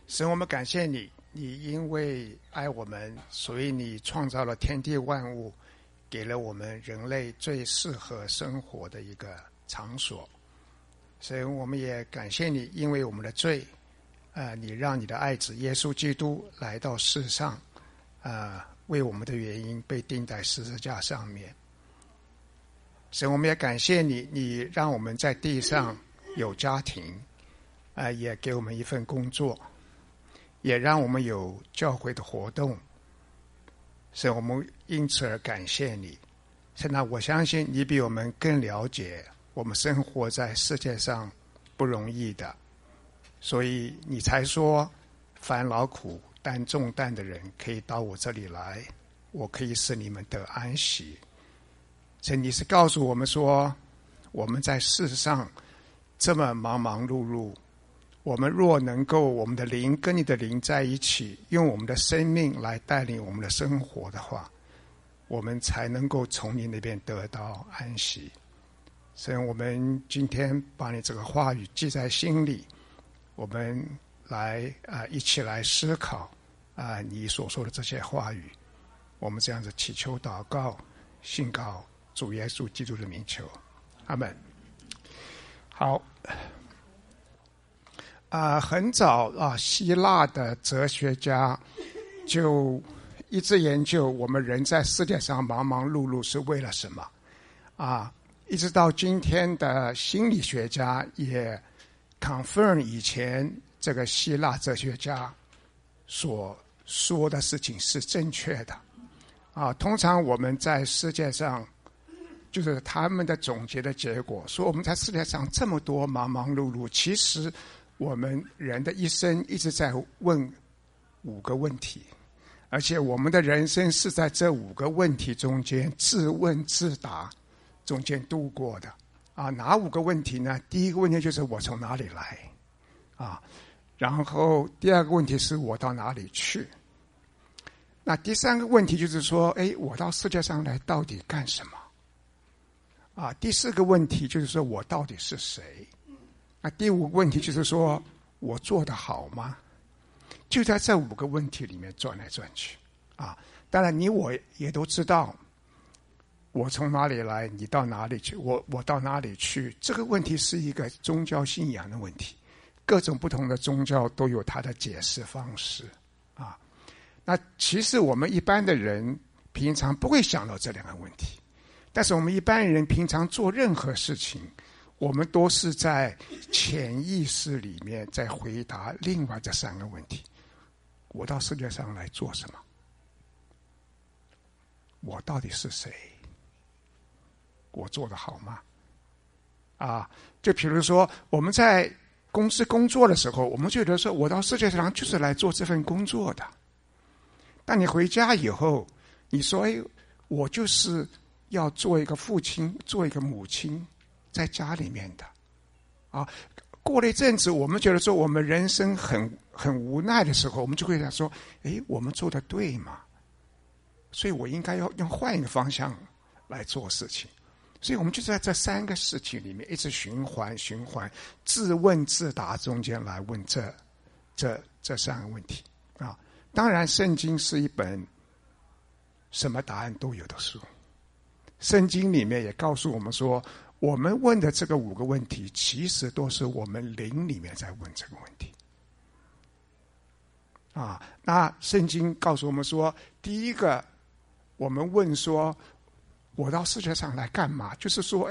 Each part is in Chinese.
神，我们感谢你，你因为爱我们，所以你创造了天地万物，给了我们人类最适合生活的一个场所。神，我们也感谢你，因为我们的罪，你让你的爱子耶稣基督来到世上，为我们的原因被钉在十字架上面。神，我们也感谢你，你让我们在地上有家庭，也给我们一份工作，也让我们有教会的活动。神，我们因此而感谢你。神啊，我相信你比我们更了解我们生活在世界上不容易的，所以你才说凡劳苦担重担的人可以到我这里来，我可以使你们得安息。神，你是告诉我们说，我们在世上这么忙忙碌碌，我们若能够我们的灵跟你的灵在一起，用我们的生命来带领我们的生活的话，我们才能够从你那边得到安息。神，我们今天把你这个话语记在心里，我们来一起来思考你所说的这些话语。我们这样子祈求祷告，信靠主耶稣基督的名求，阿们。好，很早希腊的哲学家就一直研究我们人在世界上忙忙碌碌是为了什么一直到今天的心理学家也 confirm 以前这个希腊哲学家所说的事情是正确的通常我们在世界上，就是他们的总结的结果，说我们在世界上这么多忙忙碌碌，其实我们人的一生一直在问5个问题，而且我们的人生是在这5个问题中间自问自答中间度过的哪5个问题呢？第一个问题就是我从哪里来然后第二个问题是我到哪里去，那第3个问题就是说我到世界上来到底干什么第4个问题就是说我到底是谁，那第5个问题就是说我做得好吗？就在这5个问题里面转来转去当然你我也都知道我从哪里来，你到哪里去，我到哪里去，这个问题是一个宗教信仰的问题，各种不同的宗教都有它的解释方式那其实我们一般的人平常不会想到这2个问题，但是我们一般人平常做任何事情，我们都是在潜意识里面在回答另外这3个问题。我到世界上来做什么？我到底是谁？我做得好吗？就比如说我们在公司工作的时候，我们觉得说我到世界上就是来做这份工作的，但你回家以后，你说我就是要做一个父亲，做一个母亲，在家里面的过了一阵子，我们觉得说我们人生很无奈的时候，我们就会想说我们做的对吗？所以我应该要换一个方向来做事情。所以我们就在这3个事情里面一直循环自问自答中间来问这3个问题当然圣经是一本什么答案都有的书，圣经里面也告诉我们说，我们问的这个5个问题其实都是我们灵里面在问这个问题那圣经告诉我们说，第一个我们问说我到世界上来干嘛，就是说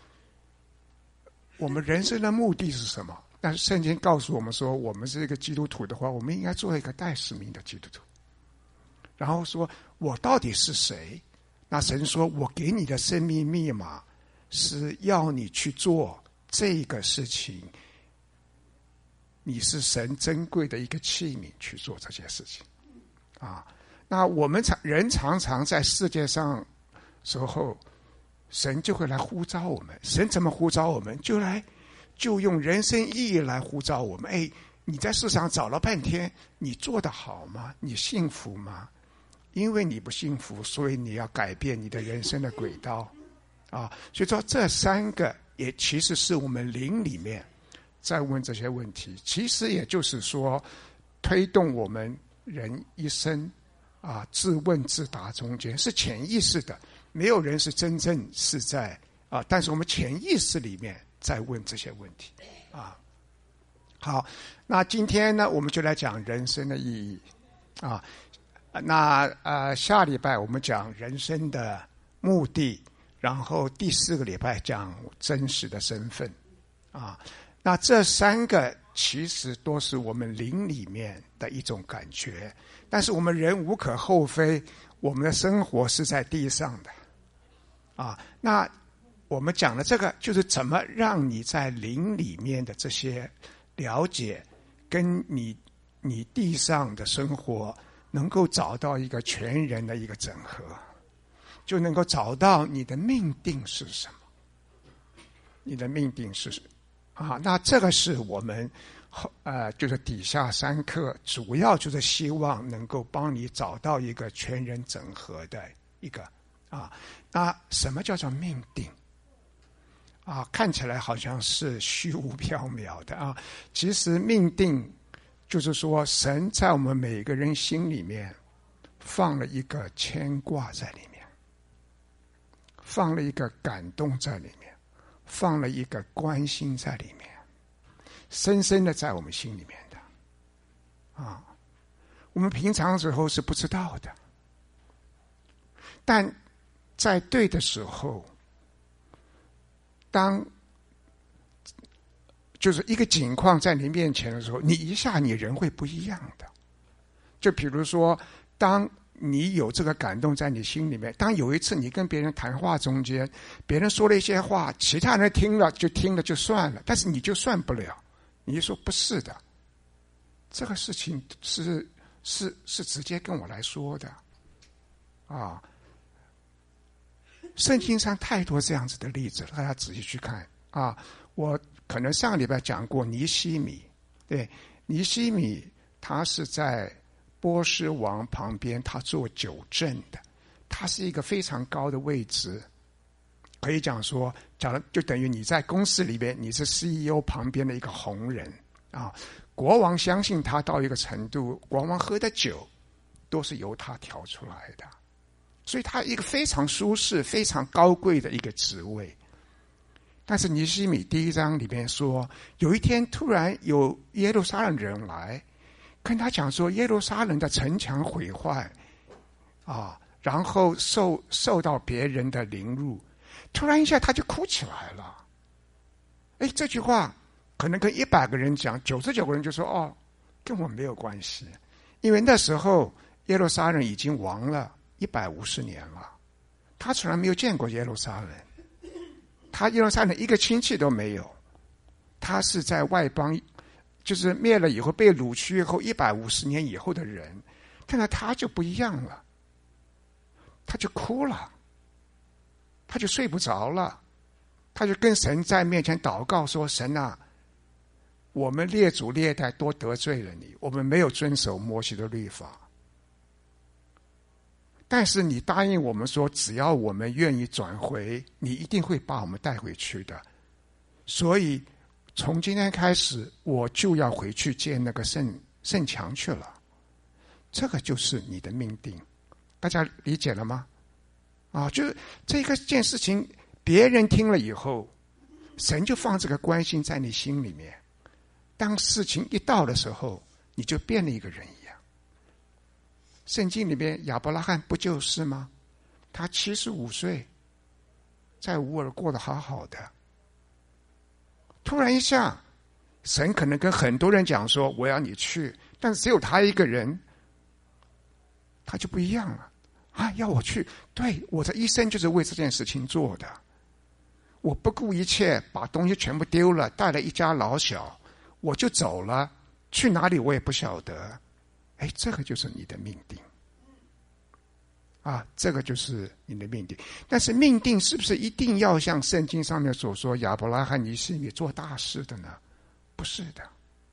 我们人生的目的是什么？但是圣经告诉我们说，我们是一个基督徒的话，我们应该做一个带使命的基督徒。然后说我到底是谁？那神说我给你的生命密码是要你去做这个事情，你是神珍贵的一个器皿去做这件事情那我们人常常在世界上时候，神就会来呼召我们。神怎么呼召我们？就用人生意义来呼召我们。你在世上找了半天，你做得好吗？你幸福吗？因为你不幸福，所以你要改变你的人生的轨道所以说这3个也其实是我们灵里面在问这些问题。其实也就是说， 推动我们人一生自问自答中间，是潜意识的，没有人是真正是在但是我们潜意识里面在问这些问题好，那今天呢，我们就来讲人生的意义那下礼拜我们讲人生的目的，然后第4个礼拜讲真实的身份那这3个其实都是我们灵里面的一种感觉，但是我们人无可厚非，我们的生活是在地上的那我们讲的这个就是怎么让你在灵里面的这些了解跟你地上的生活能够找到一个全人的一个整合，就能够找到你的命定是什么，你的命定是什么那这个是我们就是底下3课主要就是希望能够帮你找到一个全人整合的一个那什么叫做命定看起来好像是虚无缥缈的其实命定就是说神在我们每个人心里面放了一个牵挂在里面，放了一个感动在里面，放了一个关心在里面，深深的在我们心里面的我们平常时候是不知道的，但在对的时候，当就是一个景况在你面前的时候，你一下你人会不一样的。就比如说当你有这个感动在你心里面，当有一次你跟别人谈话中间，别人说了一些话，其他人听了就算了，但是你就算不了，你就说不是的，这个事情是直接跟我来说的圣经上太多这样子的例子了，大家仔细去看我可能上个礼拜讲过尼西米，对，尼西米他是在波斯王旁边，他做酒政的，他是一个非常高的位置，可以讲说就等于你在公司里边你是 CEO 旁边的一个红人国王相信他到一个程度，国王喝的酒都是由他调出来的，所以他一个非常舒适非常高贵的一个职位。但是尼西米第1章里面说，有一天突然有耶路撒冷人来跟他讲说，耶路撒冷的城墙毁坏然后受到别人的凌辱，突然一下他就哭起来了。这句话可能跟100个人讲，99个人就说跟我没有关系，因为那时候耶路撒冷已经亡了150年了，他从来没有见过耶路撒冷，他耶路撒冷一个亲戚都没有，他是在外邦，就是灭了以后被掳去以后150年以后的人，看到他就不一样了，他就哭了，他就睡不着了，他就跟神在面前祷告说，神啊，我们列祖列代都得罪了你，我们没有遵守摩西的律法，但是你答应我们说，只要我们愿意转回，你一定会把我们带回去的，所以从今天开始我就要回去建那个圣墙去了。这个就是你的命定，大家理解了吗？就是这件事情别人听了以后，神就放这个关心在你心里面，当事情一到的时候，你就变了一个人一样。圣经里面亚伯拉罕不就是吗？他75岁在乌尔过得好好的，突然一下神可能跟很多人讲说我要你去，但是只有他一个人，他就不一样了要我去，对，我的一生就是为这件事情做的，我不顾一切把东西全部丢了，带了一家老小我就走了，去哪里我也不晓得。这个就是你的命定这个就是你的命定。但是命定是不是一定要像圣经上面所说亚伯拉罕尼西米做大事的呢？不是的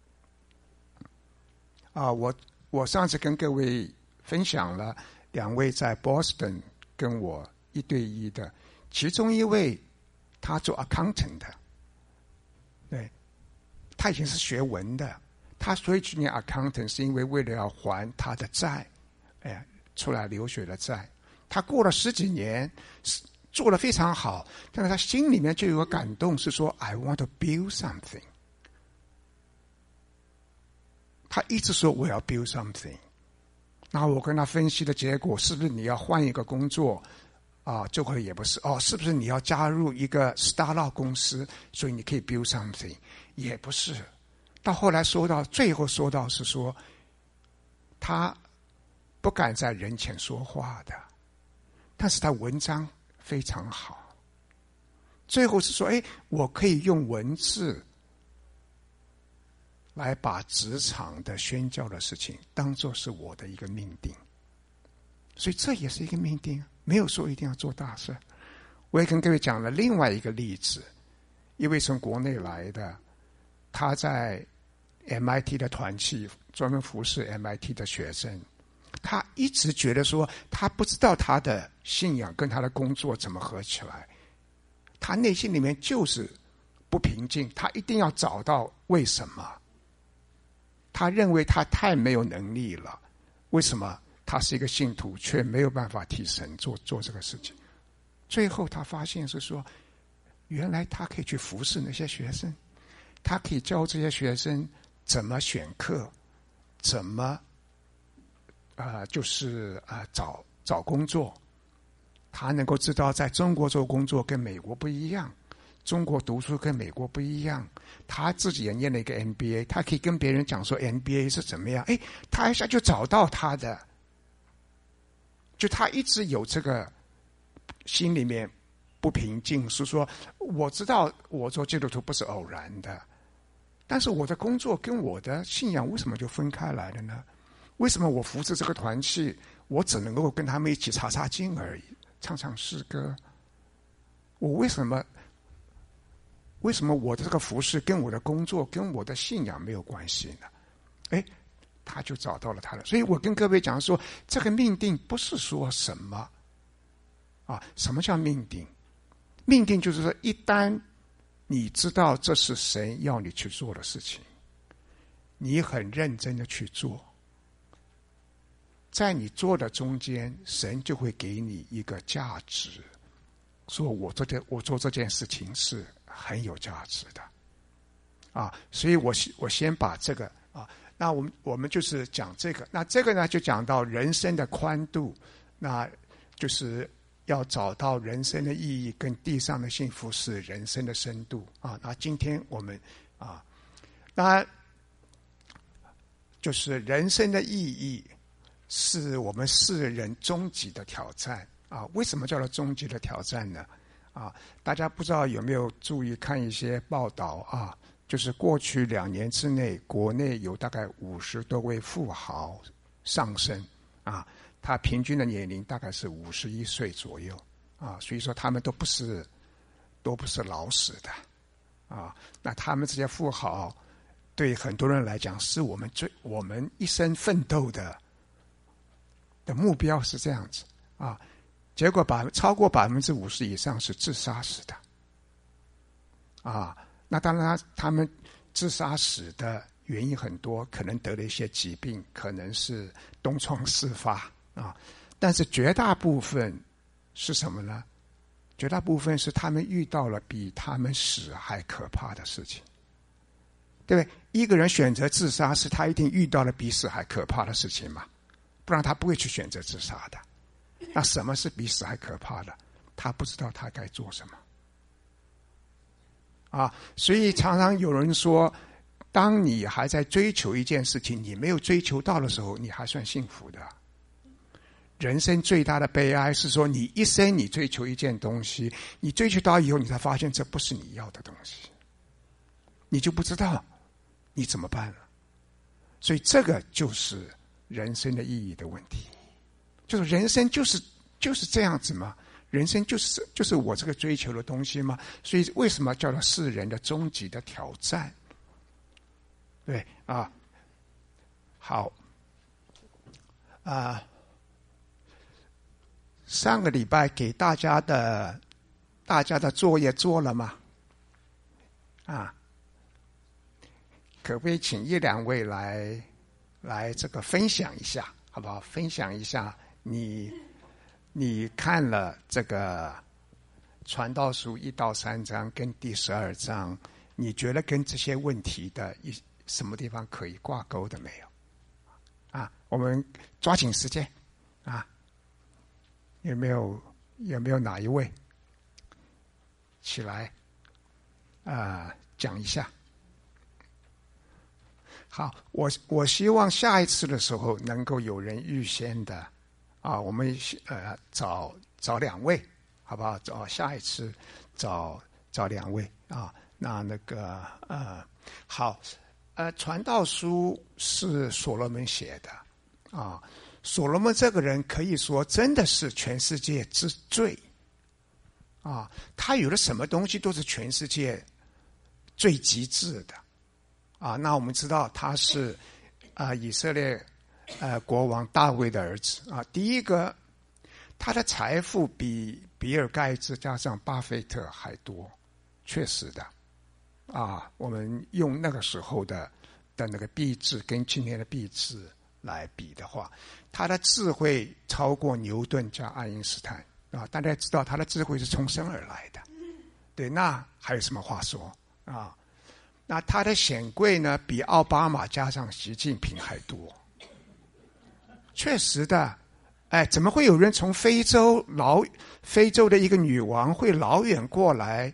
我上次跟各位分享了2位在 Boston 跟我1对1的，其中一位他做 accountant 的，对，他已经是学文的， 他所以去念 accountant 是因为为了要还他的债，出来留学的债。他过了10几年，做得非常好，但是他心里面就有个感动，是说 I want to build something。他一直说我要 build something。那我跟他分析的结果，是不是你要换一个工作？这回也不是。是不是你要加入一个 startup 公司，所以你可以 build something？ 也不是。到后来最后说到是说，他不敢在人前说话的，但是他文章非常好。最后是说，我可以用文字来把职场的宣教的事情当作是我的一个命定。所以这也是一个命定，没有说一定要做大事。我也跟各位讲了另外一个例子，一位从国内来的，他在 MIT 的团契专门服侍 MIT 的学生，他一直觉得说他不知道他的信仰跟他的工作怎么合起来，他内心里面就是不平静，他一定要找到为什么。他认为他太没有能力了，为什么他是一个信徒却没有办法替神做这个事情？最后他发现是说，原来他可以去服侍那些学生，他可以教这些学生怎么选课，怎么找工作。他能够知道在中国做工作跟美国不一样，中国读书跟美国不一样。他自己也念了一个 MBA， 他可以跟别人讲说 MBA 是怎么样。他一下就找到他的，就他一直有这个心里面不平静，是说我知道我做基督徒不是偶然的，但是我的工作跟我的信仰为什么就分开来了呢？为什么我服侍这个团契，我只能够跟他们一起查经而已，唱诗歌？我为什么我的这个服侍跟我的工作跟我的信仰没有关系呢？他就找到了他的。所以我跟各位讲说，这个命定不是说什么什么叫命定？命定就是说，一旦你知道这是神要你去做的事情，你很认真的去做，在你做的中间，神就会给你一个价值，说我做这件事情是很有价值的所以我先把这个那我们就是讲这个。那这个呢，就讲到人生的宽度，那就是要找到人生的意义跟地上的幸福是人生的深度那今天我们那就是人生的意义是我们世人终极的挑战为什么叫做终极的挑战呢？大家不知道有没有注意看一些报道就是过去2年之内，国内有大概50多位富豪上升他平均的年龄大概是51岁左右所以说他们都不是老死的那他们这些富豪对很多人来讲是我们一生奋斗的目标是这样子结果超过50%以上是自杀死的那当然他们自杀死的原因很多，可能得了一些疾病，可能是东窗事发但是绝大部分是什么呢？绝大部分是他们遇到了比他们死还可怕的事情，对不对？一个人选择自杀，是他一定遇到了比死还可怕的事情嘛，不然他不会去选择自杀的。那什么是比死还可怕的？他不知道他该做什么所以常常有人说，当你还在追求一件事情，你没有追求到的时候，你还算幸福的。人生最大的悲哀是说，你一生你追求一件东西，你追求到以后，你才发现这不是你要的东西，你就不知道你怎么办了。所以这个就是人生的意义的问题，就是人生就是这样子嘛，人生就是我这个追求的东西嘛。所以为什么叫做世人的终极的挑战？对好上个礼拜给大家的作业做了吗？ 可不可以请一两位来这个分享一下，好不好？分享一下你看了这个传道书1到3章跟第12章，你觉得跟这些问题的什么地方可以挂钩的没有？啊，我们抓紧时间啊，有没有哪一位起来讲一下？好，我希望下一次的时候能够有人预先的我们找2位，好不好？下一次找2位啊。那个好，传道书是所罗门写的啊。所罗门这个人可以说真的是全世界之最啊，他有的什么东西都是全世界最极致的啊。那我们知道他是以色列国王大卫的儿子啊。第一个，他的财富比比尔盖茨加上巴菲特还多，确实的啊。我们用那个时候的那个币制跟今天的币制来比的话，他的智慧超过牛顿加爱因斯坦啊。大家知道他的智慧是从生而来的，对，那还有什么话说啊？那他的显贵呢，比奥巴马加上习近平还多，确实的。怎么会有人从非洲的一个女王会老远过来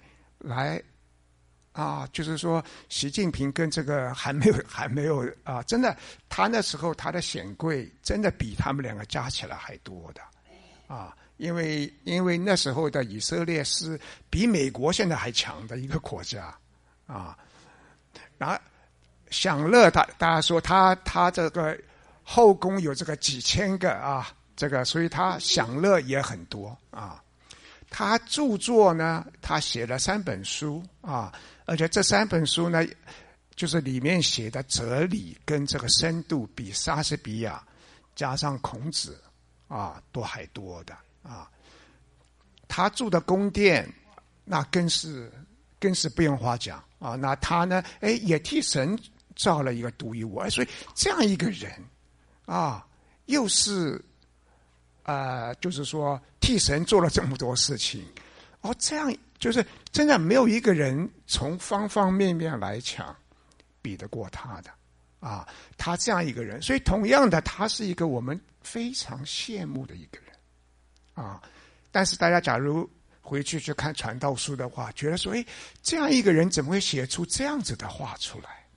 就是说习近平跟这个还没有真的，他那时候他的显贵真的比他们2个加起来还多的因为那时候的以色列是比美国现在还强的一个国家然后享乐大家说他这个后宫有这个几千个这个所以他享乐也很多他著作呢，他写了3本书而且这3本书呢，就是里面写的哲理跟这个深度比莎士比亚加上孔子都还多的他住的宫殿那更是不用话讲那他呢也替神造了一个独一无二。所以这样一个人又是就是说替神做了这么多事情这样就是真的没有一个人从方方面面来讲比得过他的他这样一个人。所以同样的，他是一个我们非常羡慕的一个人但是大家假如回去看传道书的话，觉得说这样一个人怎么会写出这样子的话出来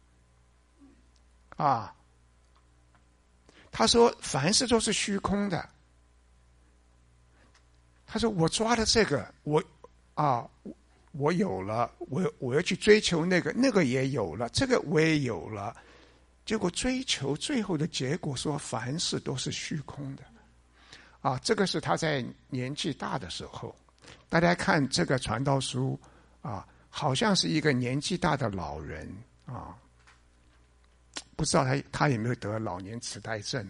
他说凡事都是虚空的。他说我抓了这个我有了，我要去追求那个也有了，这个我也有了，结果追求最后的结果说凡事都是虚空的这个是他在年纪大的时候。大家看这个传道书好像是一个年纪大的老人不知道他有没有得老年痴呆症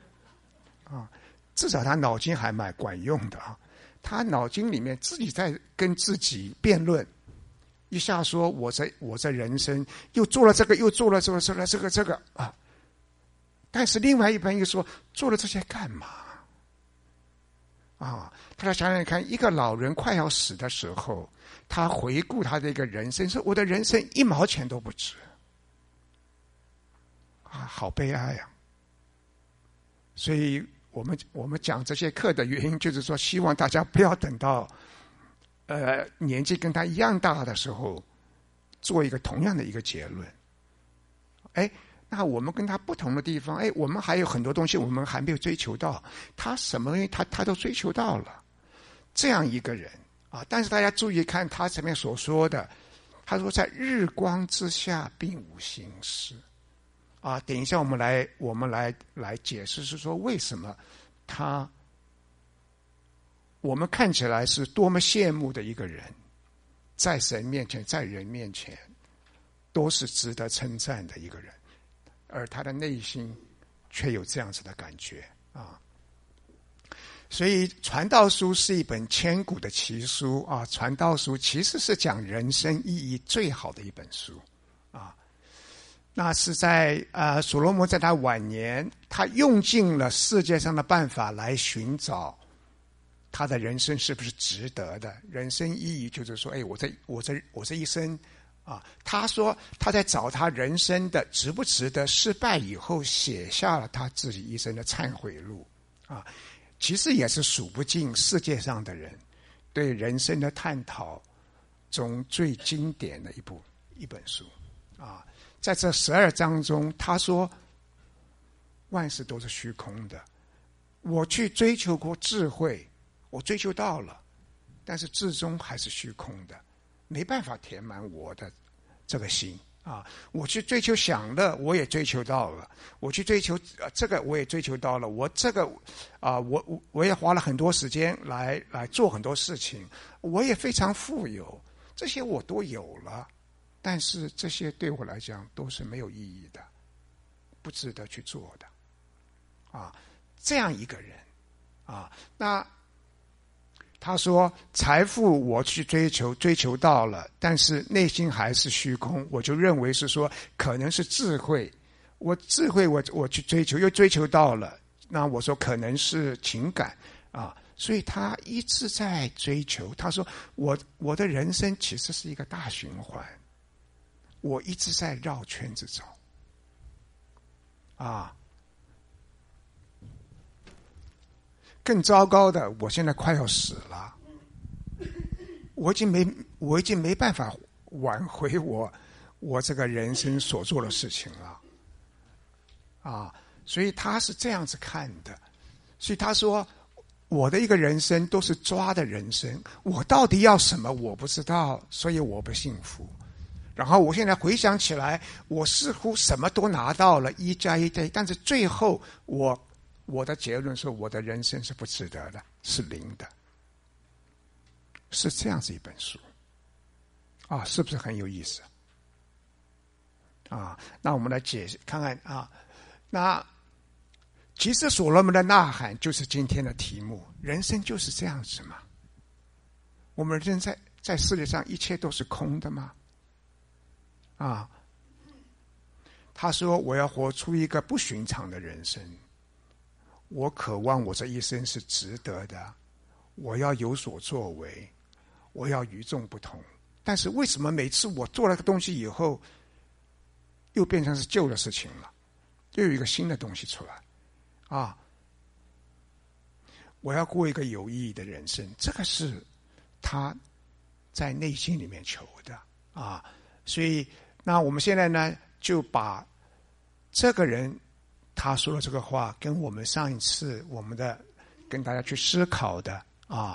至少他脑筋还蛮管用的他脑筋里面自己在跟自己辩论，一下说我这人生又做了这个，又做了这个但是另外一边又说做了这些干嘛大家想想看，一个老人快要死的时候，他回顾他的一个人生，说我的人生1毛钱都不值好悲哀所以我们讲这些课的原因，就是说希望大家不要等到年纪跟他一样大的时候做一个同样的一个结论那我们跟他不同的地方我们还有很多东西我们还没有追求到，他什么他都追求到了。这样一个人但是大家注意看他前面所说的，他说在日光之下并无新事等一下我们来解释，是说为什么我们看起来是多么羡慕的一个人，在神面前在人面前都是值得称赞的一个人，而他的内心却有这样子的感觉所以传道书是一本千古的奇书传道书其实是讲人生意义最好的一本书那是在所罗门在他晚年，他用尽了世界上的办法来寻找他的人生是不是值得的。人生意义就是说，我这一生啊，他说他在找他人生的值不值得，失败以后写下了他自己一生的忏悔录啊。其实也是数不尽世界上的人对人生的探讨中最经典的一本书啊。在这12章中，他说万事都是虚空的，我去追求过智慧，我追求到了，但是至终还是虚空的，没办法填满我的这个心啊。我去追求享乐，我也追求到了，我去追求这个我也追求到了，我这个我也花了很多时间来做很多事情，我也非常富有，这些我都有了，但是这些对我来讲都是没有意义的，不值得去做的啊。这样一个人啊，那他说财富我去追求到了，但是内心还是虚空，我就认为是说可能是智慧，我去追求又追求到了，那我说可能是情感啊。所以他一直在追求，他说我的人生其实是一个大循环，我一直在绕圈子走啊。更糟糕的，我现在快要死了，我已经没办法挽回我这个人生所做的事情了啊。所以他是这样子看的，所以他说我的一个人生都是抓的人生，我到底要什么我不知道，所以我不幸福。然后我现在回想起来，我似乎什么都拿到了1+1，但是最后我的结论是我的人生是不值得的，是零的，是这样子一本书啊，是不是很有意思啊？那我们来解释看看啊。那其实所罗门的呐喊就是今天的题目，人生就是这样子嘛。我们人生在世界上一切都是空的吗？啊，他说我要活出一个不寻常的人生，我渴望我这一生是值得的，我要有所作为，我要与众不同。但是为什么每次我做了个东西以后，又变成是旧的事情了，又有一个新的东西出来啊？我要过一个有意义的人生，这个是他在内心里面求的啊。所以那我们现在呢，就把这个人他说的这个话跟我们上一次跟大家去思考的啊，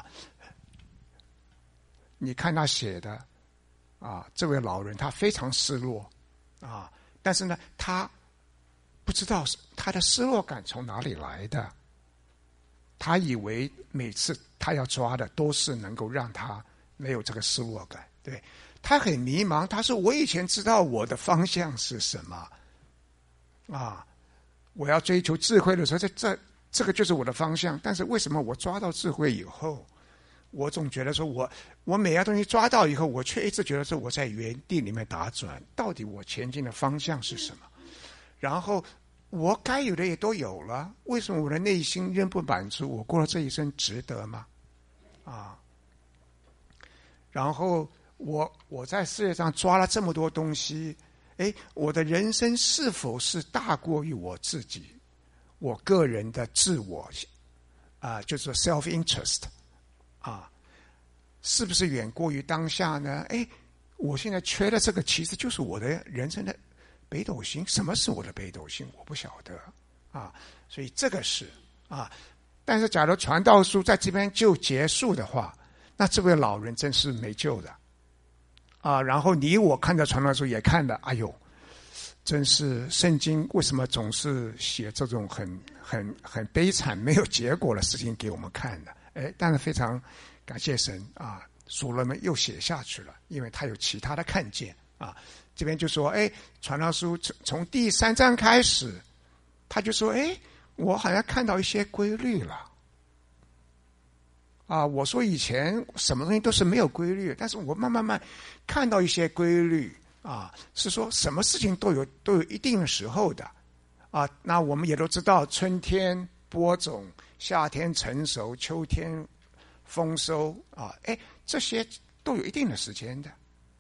你看他写的啊，这位老人他非常失落啊，但是呢他不知道他的失落感从哪里来的，他以为每次他要抓的都是能够让他没有这个失落感，对，他很迷茫。他说我以前知道我的方向是什么啊，我要追求智慧的时候，这个就是我的方向。但是为什么我抓到智慧以后，我总觉得说我每样东西抓到以后，我却一直觉得说我在原地里面打转，到底我前进的方向是什么？然后我该有的也都有了，为什么我的内心仍不满足？我过了这一生值得吗？啊，然后我在世界上抓了这么多东西，我的人生是否是大过于我自己，我个人的自我啊，就是 self interest 啊，是不是远过于当下呢？我现在缺的这个其实就是我的人生的北斗星。什么是我的北斗星？我不晓得啊，所以这个是啊。但是假如传道书在这边就结束的话，那这位老人真是没救的啊。然后你我看着传道书也看了，哎呦，真是圣经为什么总是写这种很悲惨没有结果的事情给我们看的？但是非常感谢神啊，所罗门又写下去了，因为他有其他的看见啊。这边就说，传道书从第3章开始，他就说，我好像看到一些规律了啊。我说以前什么东西都是没有规律，但是我慢慢看到一些规律是说什么事情都有一定的时候的那我们也都知道，春天播种，夏天成熟，秋天丰收这些都有一定的时间的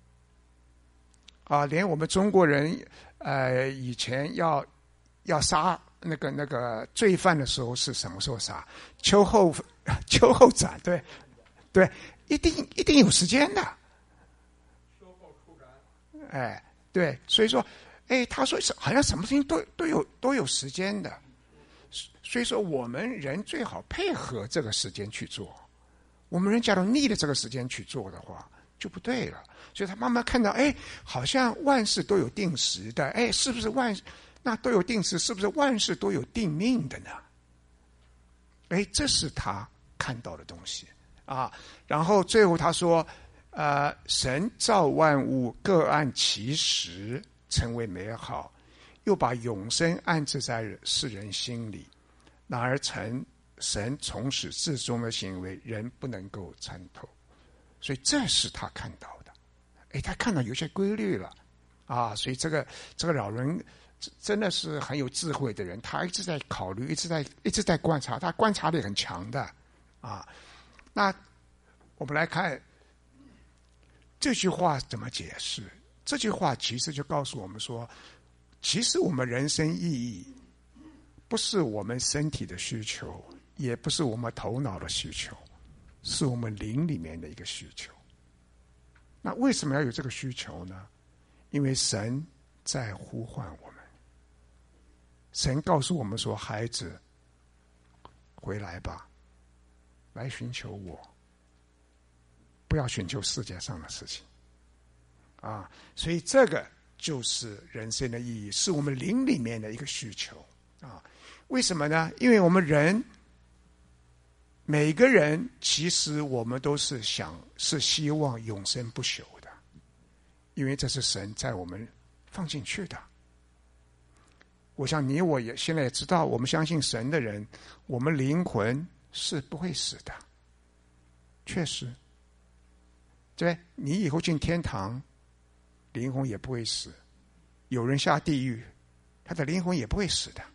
连我们中国人以前要杀那个罪犯的时候是什么时候杀？秋后斩，对，一定有时间的。 秋后出斩。 对，所以说，他说好像什么事情都有时间的，所以说我们人最好配合这个时间去做。我们人假如逆着这个时间去做的话，就不对了。所以他慢慢看到，好像万事都有定时的，是不是那都有定时，是不是万事都有定命的呢？这是他看到的东西然后最后他说，神造万物各按其时，成为美好，又把永生安置在世人心里。然而神从始至终的行为，人不能够参透。所以这是他看到的。他看到有些规律了所以这个老人真的是很有智慧的人，他一直在考虑，一直在观察，他观察力很强的那我们来看这句话怎么解释。这句话其实就告诉我们说，其实我们人生意义不是我们身体的需求，也不是我们头脑的需求，是我们灵里面的一个需求。那为什么要有这个需求呢？因为神在呼唤我们，神告诉我们说，孩子回来吧，来寻求我，不要寻求世界上的事情所以这个就是人生的意义，是我们灵里面的一个需求为什么呢？因为我们人每个人其实我们都是希望永生不朽的，因为这是神在我们放进去的。我想你我也现在也知道，我们相信神的人，我们灵魂是不会死的，确实，对，你以后进天堂，灵魂也不会死；有人下地狱，他的灵魂也不会死的。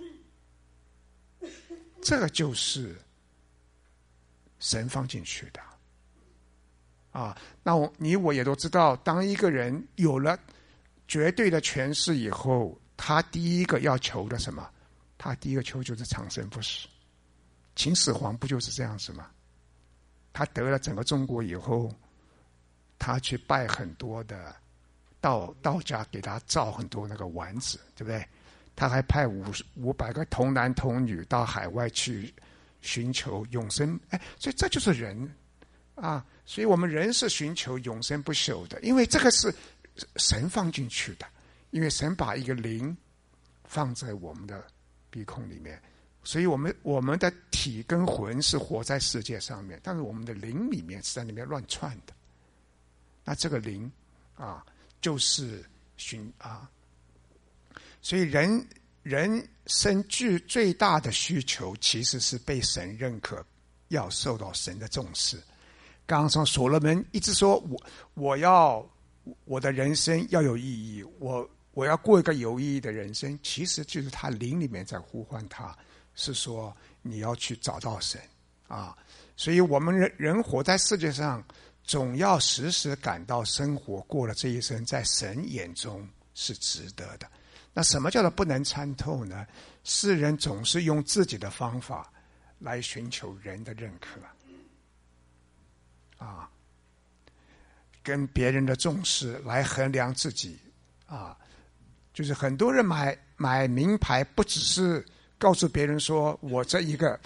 这个就是神放进去的那你我也都知道，当一个人有了绝对的权势以后，他第一个要求的什么？他第一个求就是长生不死。秦始皇不就是这样子吗？他得了整个中国以后，他去拜很多的道家，给他造很多那个丸子，对不对？他还派500个童男童女到海外去寻求永生，所以这就是人所以我们人是寻求永生不朽的，因为这个是神放进去的，因为神把一个灵放在我们的鼻孔里面，所以我们的体跟魂是活在世界上面，但是我们的灵里面是在里面乱窜的。那这个灵就是所以人生最大的需求其实是被神认可，要受到神的重视。刚刚说所罗门一直说我的人生要有意义，我要过一个有意义的人生，其实就是他灵里面在呼唤他，是说你要去找到神所以我们人活在世界上，总要时时感到生活过了这一生，在神眼中是值得的。那什么叫做不能参透呢？世人总是用自己的方法来寻求人的认可跟别人的重视来衡量自己就是很多人买名牌，不只是告诉别人说我这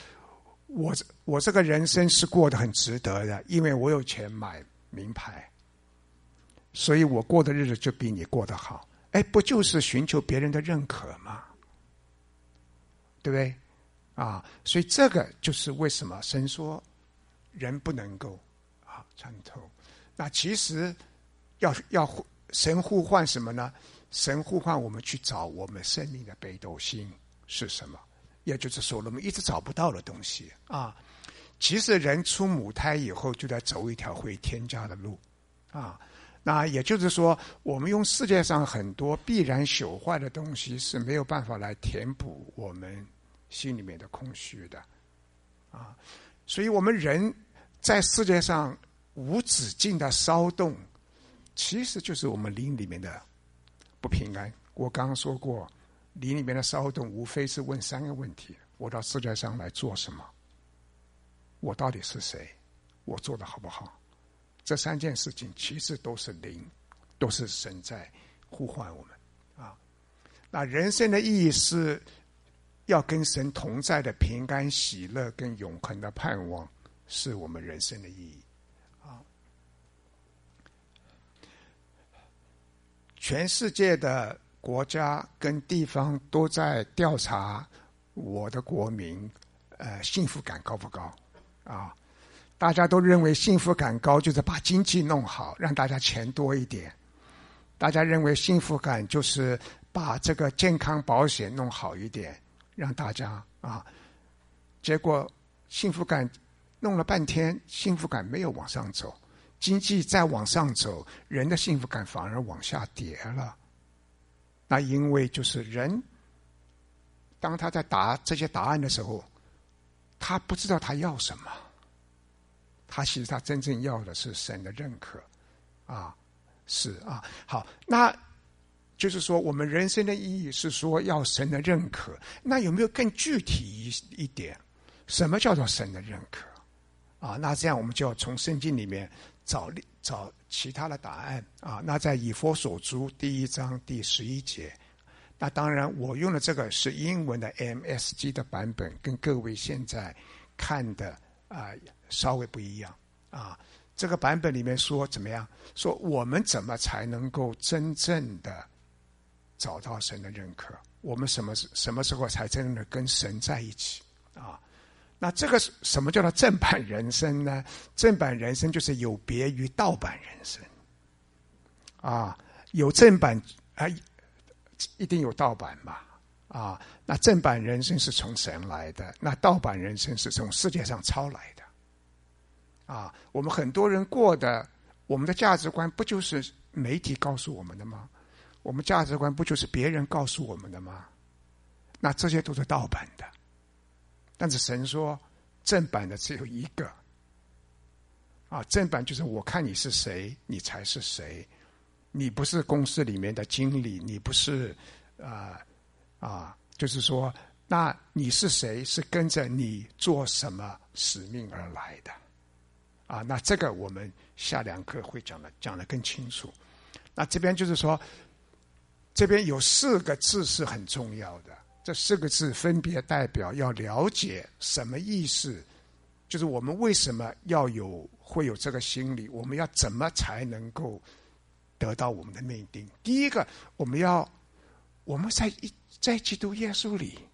个人生是过得很值得的，因为我有钱买名牌，所以我过的日子就比你过得好。不就是寻求别人的认可吗？对不对所以这个就是为什么神说人不能够参透。那其实要神呼唤什么呢？神呼唤我们去找我们生命的北斗星是什么，也就是所罗门一直找不到的东西其实人出母胎以后就在走一条回天家的路那也就是说，我们用世界上很多必然朽坏的东西是没有办法来填补我们心里面的空虚的啊。所以我们人在世界上无止境的骚动，其实就是我们灵里面的不平安。我刚刚说过，灵里面的骚动无非是问3个问题：我到世界上来做什么？我到底是谁？我做的好不好？这3件事情其实都是灵，都是神在呼唤我们啊。那人生的意义是要跟神同在的平安、喜乐跟永恒的盼望，是我们人生的意义啊。全世界的国家跟地方都在调查我的国民幸福感高不高啊。大家都认为幸福感高就是把经济弄好，让大家钱多一点。大家认为幸福感就是把这个健康保险弄好一点，让大家啊。结果幸福感弄了半天，幸福感没有往上走，经济再往上走，人的幸福感反而往下跌了。那因为就是人，当他在答这些答案的时候，他不知道他要什么。其实他真正要的是神的认可啊，是啊。好，那就是说我们人生的意义是说要神的认可。那有没有更具体一点，什么叫做神的认可啊？那这样我们就要从圣经里面找其他的答案啊。那在以弗所书第1章第11节，那当然我用的这个是英文的 MSG 的版本，跟各位现在看的稍微不一样啊。这个版本里面说怎么样？说我们怎么才能够真正的找到神的认可？我们什么时候才真正的跟神在一起啊？那这个什么叫做正版人生呢？正版人生就是有别于盗版人生啊。有正版一定有盗版嘛啊。那正版人生是从神来的，那盗版人生是从世界上抄来的啊。我们很多人过的，我们的价值观不就是媒体告诉我们的吗？我们价值观不就是别人告诉我们的吗？那这些都是盗版的。但是神说正版的只有一个啊。正版就是我看你是谁，你才是谁。你不是公司里面的经理，你不是就是说，那你是谁？是跟着你做什么使命而来的啊？那这个我们下2课会讲得更清楚。那这边就是说，这边有4个字是很重要的，这4个字分别代表要了解什么意思，就是我们为什么会有这个心理，我们要怎么才能够得到我们的命定。第一个，我们在基督耶稣里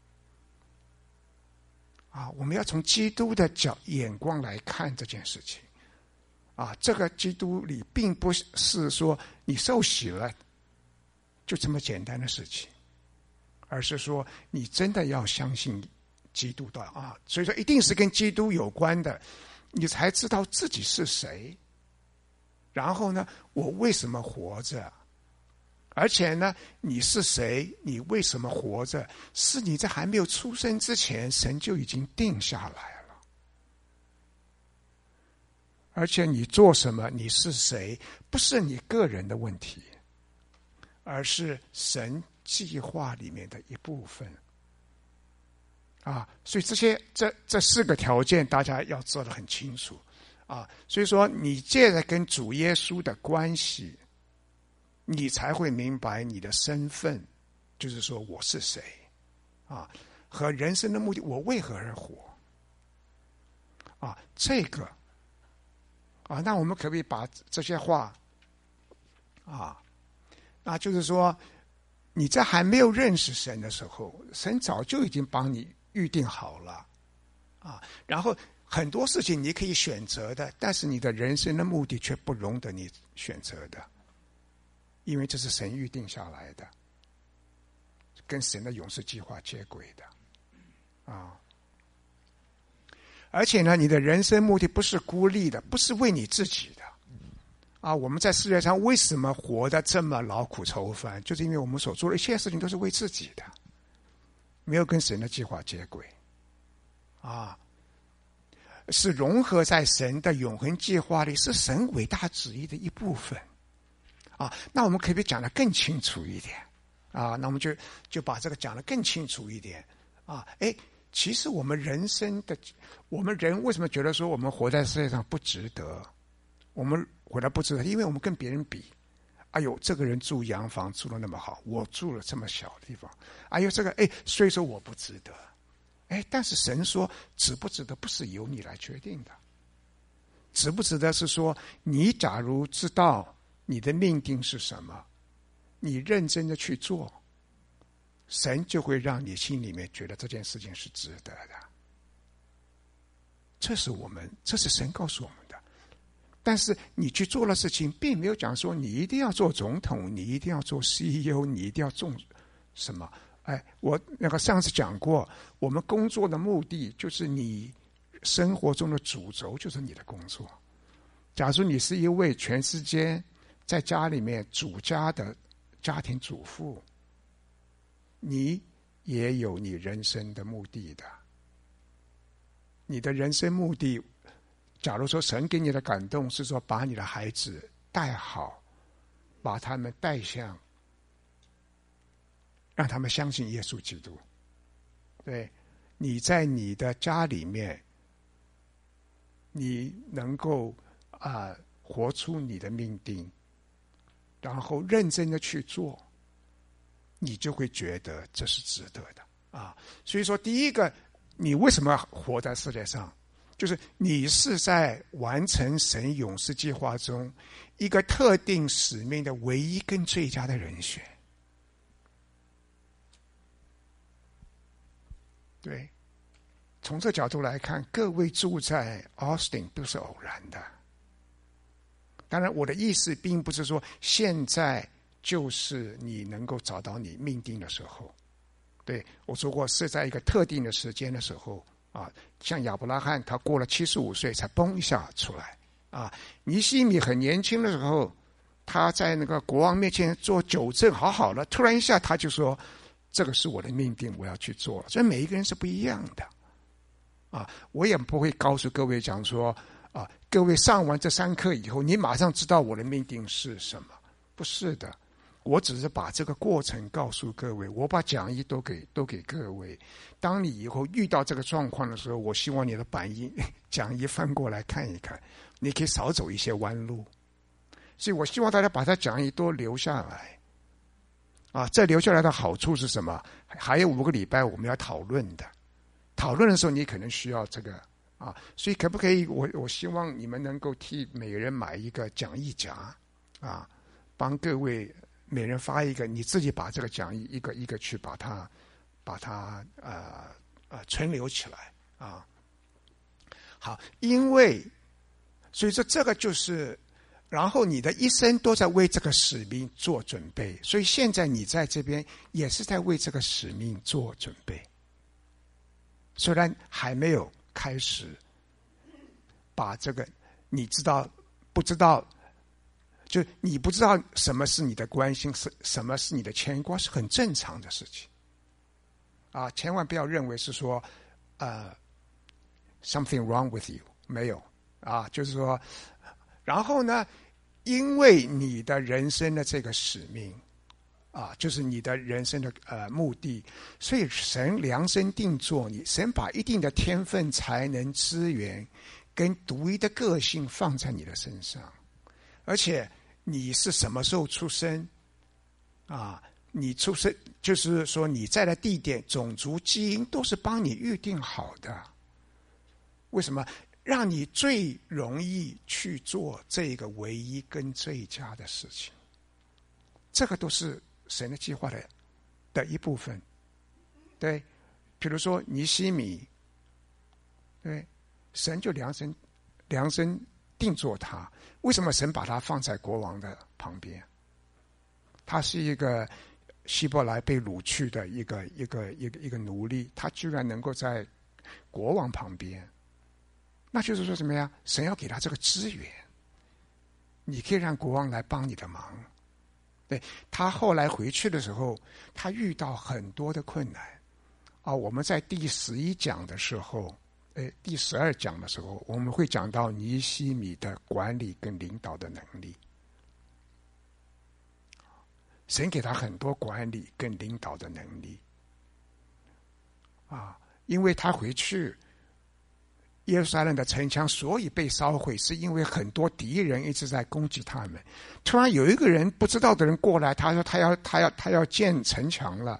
啊，我们要从基督的眼光来看这件事情啊。这个基督里并不是说你受洗了就这么简单的事情，而是说你真的要相信基督的啊。所以说一定是跟基督有关的，你才知道自己是谁。然后呢，我为什么活着？而且呢，你是谁？你为什么活着？是你在还没有出生之前，神就已经定下来了。而且你做什么？你是谁？不是你个人的问题，而是神计划里面的一部分啊。所以这4个条件，大家要做得很清楚啊。所以说，你借着跟主耶稣的关系，你才会明白你的身份，就是说我是谁啊，和人生的目的，我为何而活啊？这个啊，那我们可不可以把这些话啊，那就是说你在还没有认识神的时候，神早就已经帮你预定好了啊。然后很多事情你可以选择的，但是你的人生的目的却不容得你选择的，因为这是神预定下来的，跟神的永世计划接轨的啊。而且呢，你的人生目的不是孤立的，不是为你自己的我们在世界上为什么活得这么劳苦愁烦，就是因为我们所做的一切事情都是为自己的，没有跟神的计划接轨是融合在神的永恒计划里，是神伟大旨意的一部分那我们可不可以讲得更清楚一点那我们就把这个讲得更清楚一点其实我们人为什么觉得说我们活在世界上不值得？我们活得不值得，因为我们跟别人比，这个人住洋房住得那么好，我住了这么小的地方，这个所以说我不值得。但是神说值不值得不是由你来决定的，值不值得是说你假如知道你的命定是什么，你认真的去做，神就会让你心里面觉得这件事情是值得的。这是神告诉我们的。但是你去做的事情并没有讲说你一定要做总统，你一定要做 CEO， 你一定要做什么。我上次讲过，我们工作的目的就是你生活中的主轴就是你的工作。假如你是一位全世界在家里面主家的家庭主妇，你也有你人生的目的的。你的人生目的，假如说神给你的感动是说把你的孩子带好，把他们带向让他们相信耶稣基督。对，你在你的家里面，你能够活出你的命定，然后认真的去做，你就会觉得这是值得的所以说第一个，你为什么活在世界上，就是你是在完成神永世计划中一个特定使命的唯一跟最佳的人选。对，从这角度来看，各位住在 Austin 不是偶然的。当然我的意思并不是说现在就是你能够找到你命定的时候。对，我说过是在一个特定的时间的时候像亚伯拉罕他过了75岁才嘣一下出来尼希米很年轻的时候，他在那个国王面前做酒政好好的，突然一下他就说这个是我的命定，我要去做。所以每一个人是不一样的我也不会告诉各位讲说各位上完这3课以后你马上知道我的命定是什么，不是的。我只是把这个过程告诉各位，我把讲义都给各位。当你以后遇到这个状况的时候，我希望你的讲义翻过来看一看，你可以少走一些弯路。所以我希望大家把它讲义多留下来这留下来的好处是什么？还有5个礼拜我们要讨论的，讨论的时候你可能需要这个所以可不可以我希望你们能够替每个人买一个讲义夹帮各位每人发一个，你自己把这个讲义一个一个去把它存留起来好，所以说这个就是，然后你的一生都在为这个使命做准备，所以现在你在这边也是在为这个使命做准备，虽然还没有开始把这个你知道不知道，就你不知道什么是你的关心，什么是你的牵挂，是很正常的事情千万不要认为是说something wrong with you， 没有就是说，然后呢，因为你的人生的这个使命就是你的人生的目的，所以神量身定做你，神把一定的天分、才能、资源跟独一的个性放在你的身上，而且你是什么时候出生你出生就是说你在的地点、种族、基因都是帮你预定好的。为什么？让你最容易去做这个唯一跟最佳的事情，这个都是神的计划的一部分。对，比如说尼希米，对，神就量身定做他。为什么神把他放在国王的旁边？他是一个希伯来被掳去的一个奴隶，他居然能够在国王旁边，那就是说什么呀？神要给他这个资源你可以让国王来帮你的忙。对，他后来回去的时候，他遇到很多的困难啊。我们在第11讲的时候，第12讲的时候，我们会讲到尼希米的管理跟领导的能力。神给他很多管理跟领导的能力啊，因为他回去耶路撒冷的城墙所以被烧毁，是因为很多敌人一直在攻击他们。突然有一个人不知道的人过来，他说他要建城墙了。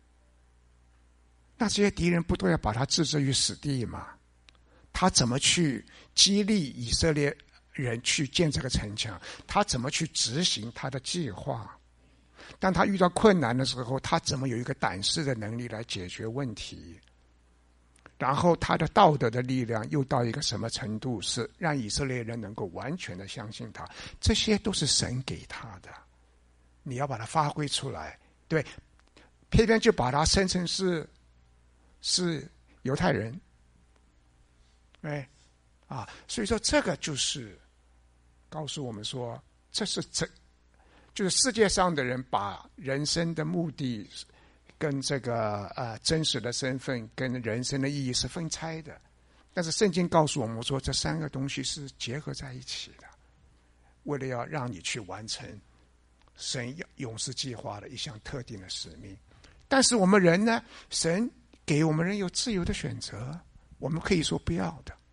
那这些敌人不都要把他置之于死地吗？他怎么去激励以色列人去建这个城墙？他怎么去执行他的计划？当他遇到困难的时候，他怎么有一个胆识的能力来解决问题？然后他的道德的力量又到一个什么程度，是让以色列人能够完全的相信他？这些都是神给他的，你要把它发挥出来。对，偏偏就把他生成是犹太人，所以说这个就是告诉我们说，这是就是世界上的人把人生的目的跟这个真实的身份跟人生的意义是分拆的，但是圣经告诉我们说，这三个东西是结合在一起的，为了要让你去完成神永世计划的一项特定的使命。但是我们人呢，神给我们人有自由的选择，我们可以说不要的。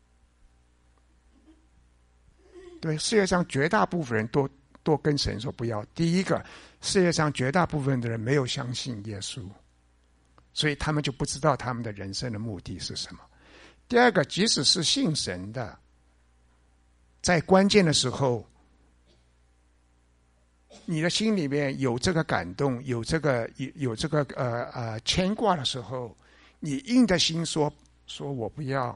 对，世界上绝大部分人都跟神说不要。第一个，世界上绝大部分的人没有相信耶稣，所以他们就不知道他们的人生的目的是什么。第二个，即使是信神的，在关键的时候，你的心里面有这个感动，有这个牵挂的时候，你硬着心说我不要，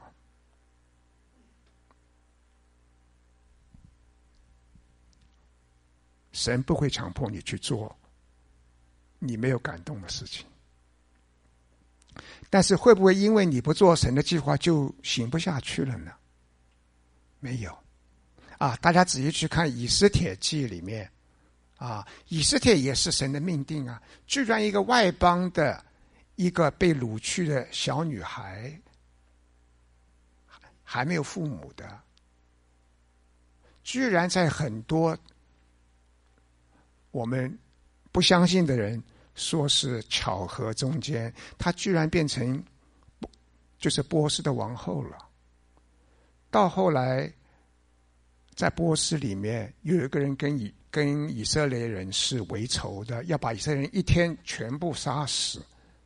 神不会强迫你去做你没有感动的事情。但是会不会因为你不做神的计划就行不下去了呢？没有大家仔细去看以斯帖记里面以斯帖也是神的命定啊。居然一个外邦的一个被掳去的小女孩，还没有父母的，居然在很多我们不相信的人说是巧合中间，她居然变成就是波斯的王后了。到后来在波斯里面有一个人跟以色列人是为仇的，要把以色列人一天全部杀死。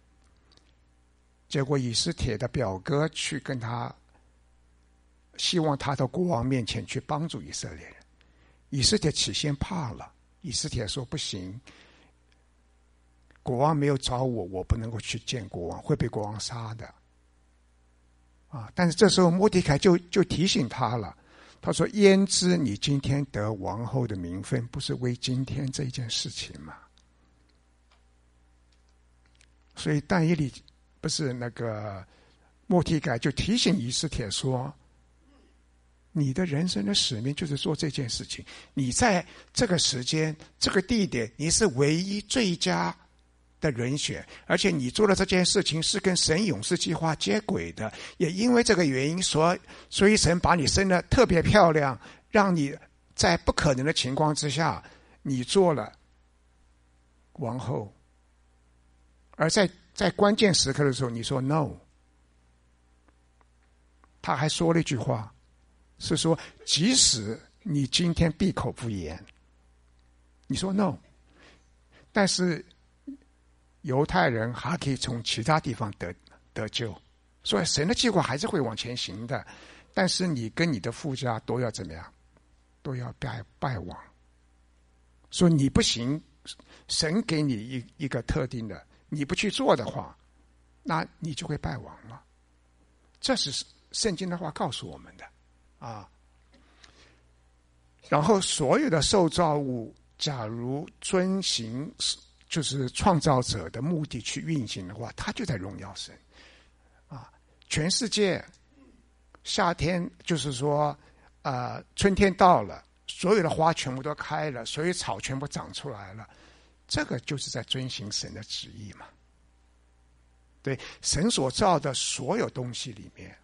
结果以斯帖的表哥去跟他，希望他到国王面前去帮助以色列人。以斯帖起先怕了，以斯帖说不行，国王没有找我不能够去见国王，会被国王杀的但是这时候末底改就提醒他了，他说焉知你今天得王后的名分，不是为今天这一件事情吗？所以但以理不是那个末底改就提醒以斯帖说，你的人生的使命就是做这件事情，你在这个时间这个地点你是唯一最佳的人选，而且你做的这件事情是跟神永世计划接轨的，也因为这个原因所以神把你生得特别漂亮，让你在不可能的情况之下你做了王后，而在关键时刻的时候你说 no。 他还说了一句话，是说即使你今天闭口不言，你说 no， 但是犹太人还可以从其他地方得救，所以神的计划还是会往前行的，但是你跟你的父家都要怎么样？都要败亡。所以你不行，神给你一个特定的，你不去做的话，那你就会败亡了。这是圣经的话告诉我们的然后所有的受造物，假如遵行就是创造者的目的去运行的话，他就在荣耀神全世界夏天就是说春天到了， 所有的花全部都开了，所有草全部长出来了，这个就是在遵行神的旨意嘛。对，神所造的所有东西里面，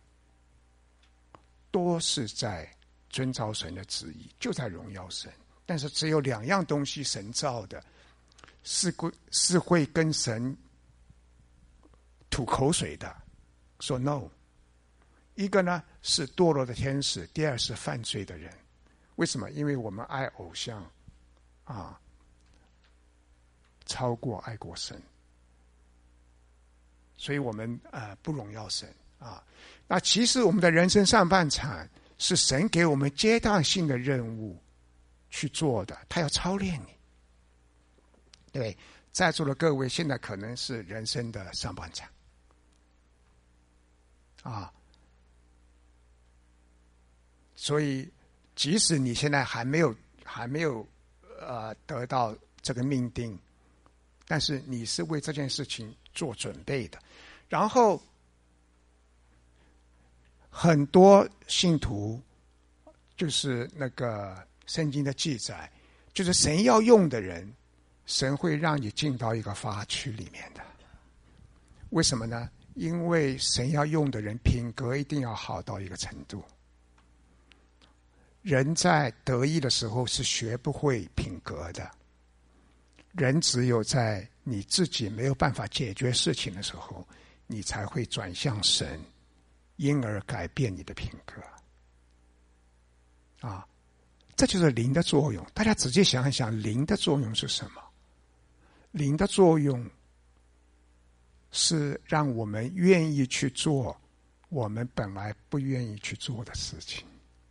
都是在遵照神的旨意，就在荣耀神。但是只有2样东西神造的是会跟神吐口水的，说 no。一个呢是堕落的天使，第二是犯罪的人。为什么？因为我们爱偶像啊，超过爱过神，所以我们不荣耀神啊。那其实我们的人生上半场是神给我们阶段性的任务去做的，他要操练你。对，在座的各位现在可能是人生的上半场啊，所以即使你现在还没有得到这个命定，但是你是为这件事情做准备的。然后很多信徒就是那个圣经的记载，就是神要用的人，神会让你进到一个发区里面的。为什么呢？因为神要用的人品格一定要好到一个程度。人在得意的时候是学不会品格的，人只有在你自己没有办法解决事情的时候，你才会转向神，因而改变你的品格啊。这就是灵的作用。大家仔细想一想，灵的作用是什么？灵的作用是让我们愿意去做我们本来不愿意去做的事情，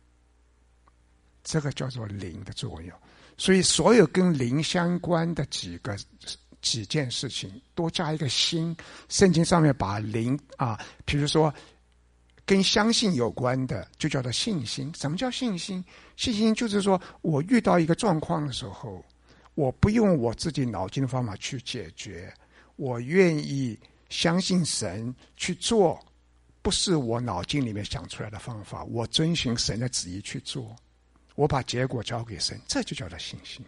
这个叫做灵的作用。所以所有跟灵相关的几件事情多加一个心，圣经上面把灵比如说跟相信有关的就叫做信心。什么叫信心？信心就是说我遇到一个状况的时候，我不用我自己脑筋的方法去解决，我愿意相信神去做，不是我脑筋里面想出来的方法，我遵循神的旨意去做，我把结果交给神，这就叫做信心。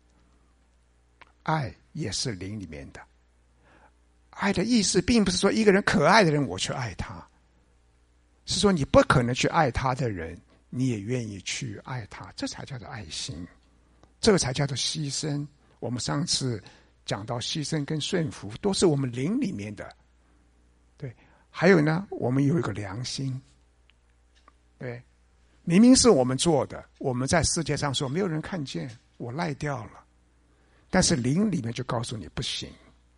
爱也是灵里面的。爱的意思并不是说一个人可爱的人我去爱他，是说你不可能去爱他的人，你也愿意去爱他，这才叫做爱心，这个才叫做牺牲。我们上次讲到牺牲跟顺服都是我们灵里面的。对，还有呢，我们有一个良心。对，明明是我们做的，我们在世界上说没有人看见，我赖掉了，但是灵里面就告诉你不行，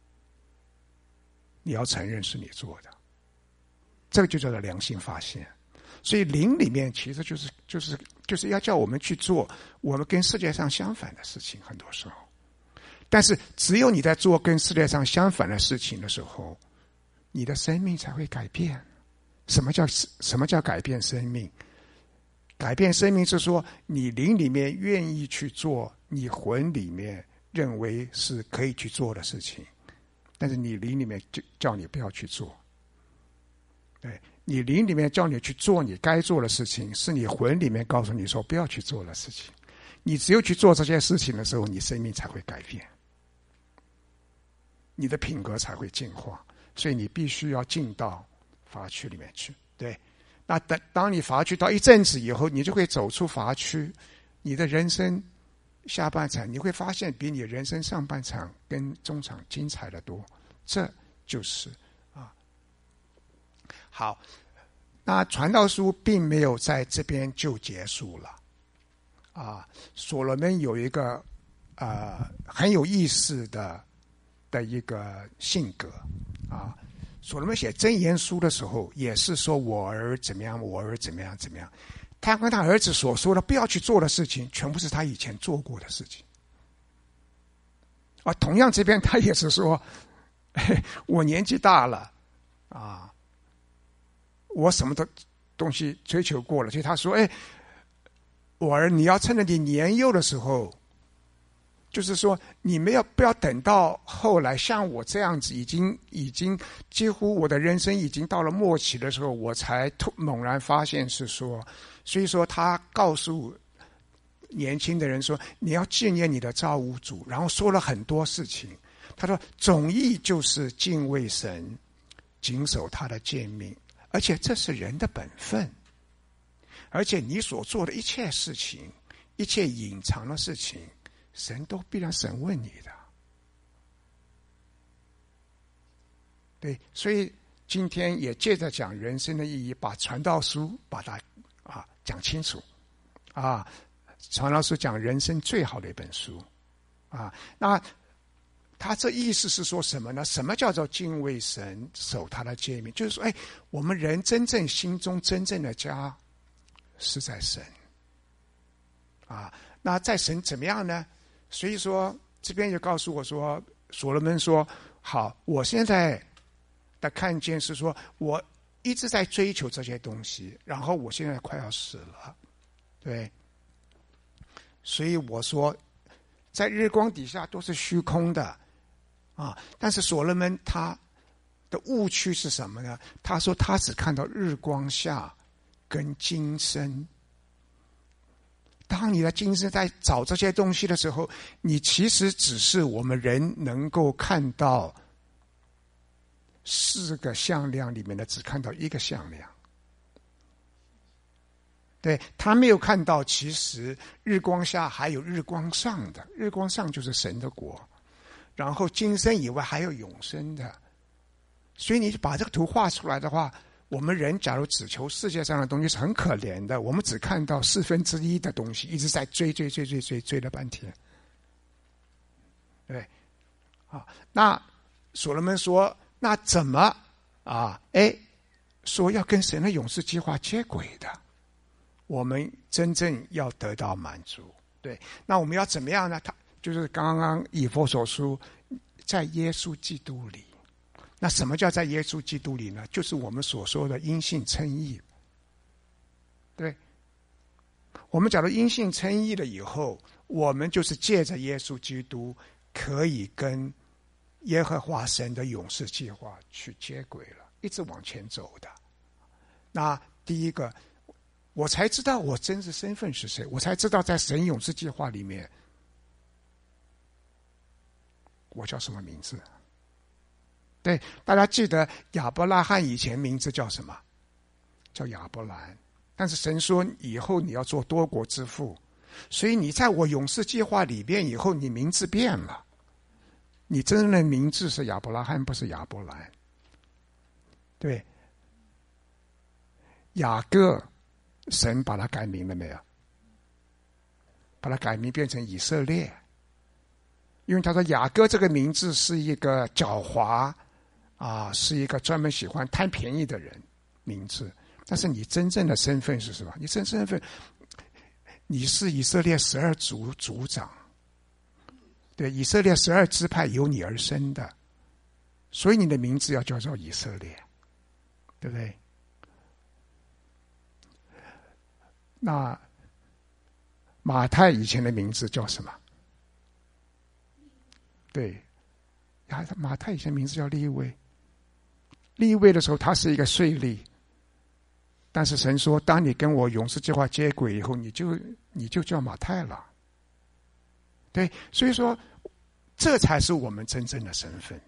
你要承认是你做的，这个就叫做良心发现。所以灵里面其实就是要叫我们去做我们跟世界上相反的事情，很多时候。但是只有你在做跟世界上相反的事情的时候，你的生命才会改变。什么叫改变生命？改变生命是说你灵里面愿意去做你魂里面认为是可以去做的事情，但是你灵里面就叫你不要去做。对，你灵里面叫你去做你该做的事情，是你魂里面告诉你说不要去做的事情。你只有去做这些事情的时候，你生命才会改变，你的品格才会进化。所以你必须要进到法区里面去。对，那当你法区到一阵子以后，你就会走出法区，你的人生下半场你会发现比你人生上半场跟中场精彩的多。这就是好。那传道书并没有在这边就结束了所罗门有一个很有意思的一个性格所罗门写箴言书的时候也是说我儿怎么样，我儿怎么样怎么样。他跟他儿子所说的不要去做的事情，全部是他以前做过的事情同样这边他也是说我年纪大了我什么的东西追求过了，所以他说我儿你要趁着你年幼的时候，就是说你们不要等到后来像我这样子已经几乎我的人生已经到了末期的时候，我才猛然发现是说，所以说他告诉年轻的人说你要纪念你的造物主，然后说了很多事情。他说总义就是敬畏神，谨守他的诫命，而且这是人的本分，而且你所做的一切事情，一切隐藏的事情，神都必然审问你的。对，所以今天也借着讲人生的意义，把传道书把它讲清楚传道书讲人生最好的一本书那他这意思是说什么呢？什么叫做敬畏神，守他的诫命？就是说我们人真正心中真正的家是在神那在神怎么样呢？所以说这边就告诉我说，所罗门说好，我现在的看见是说我一直在追求这些东西，然后我现在快要死了，对，所以我说在日光底下都是虚空的但是所罗门他的误区是什么呢？他说他只看到日光下跟今生。当你的今生在找这些东西的时候，你其实只是我们人能够看到4个向量里面的只看到1个向量。对，他没有看到其实日光下还有日光上的，日光上就是神的国，然后今生以外还有永生的。所以你把这个图画出来的话，我们人假如只求世界上的东西是很可怜的，我们只看到1/4的东西，一直在追了半天。对，那所罗门说，那怎么说要跟神的永世计划接轨的，我们真正要得到满足。对，那我们要怎么样呢？他就是刚刚以弗所书，在耶稣基督里。那什么叫在耶稣基督里呢？就是我们所说的因信称义。对，我们假如因信称义了以后，我们就是借着耶稣基督可以跟耶和华神的永世计划去接轨了，一直往前走的。那第一个，我才知道我真实身份是谁，我才知道在神永世计划里面我叫什么名字。对，大家记得亚伯拉罕以前名字叫什么？叫亚伯兰。但是神说以后你要做多国之父，所以你在我永世计划里边以后，你名字变了，你真正的名字是亚伯拉罕，不是亚伯兰。对，雅各，神把他改名了没有？把他改名变成以色列，因为他说雅各这个名字是一个狡猾是一个专门喜欢贪便宜的人名字。但是你真正的身份是什么？你真正身份，你是以色列12族族长。对，以色列12支派由你而生的，所以你的名字要叫做以色列，对不对？那马太以前的名字叫什么？对，马太以前名字叫利未。利未的时候他是一个税吏，但是神说当你跟我永世计划接轨以后，你就叫马太了。对，所以说这才是我们真正的身份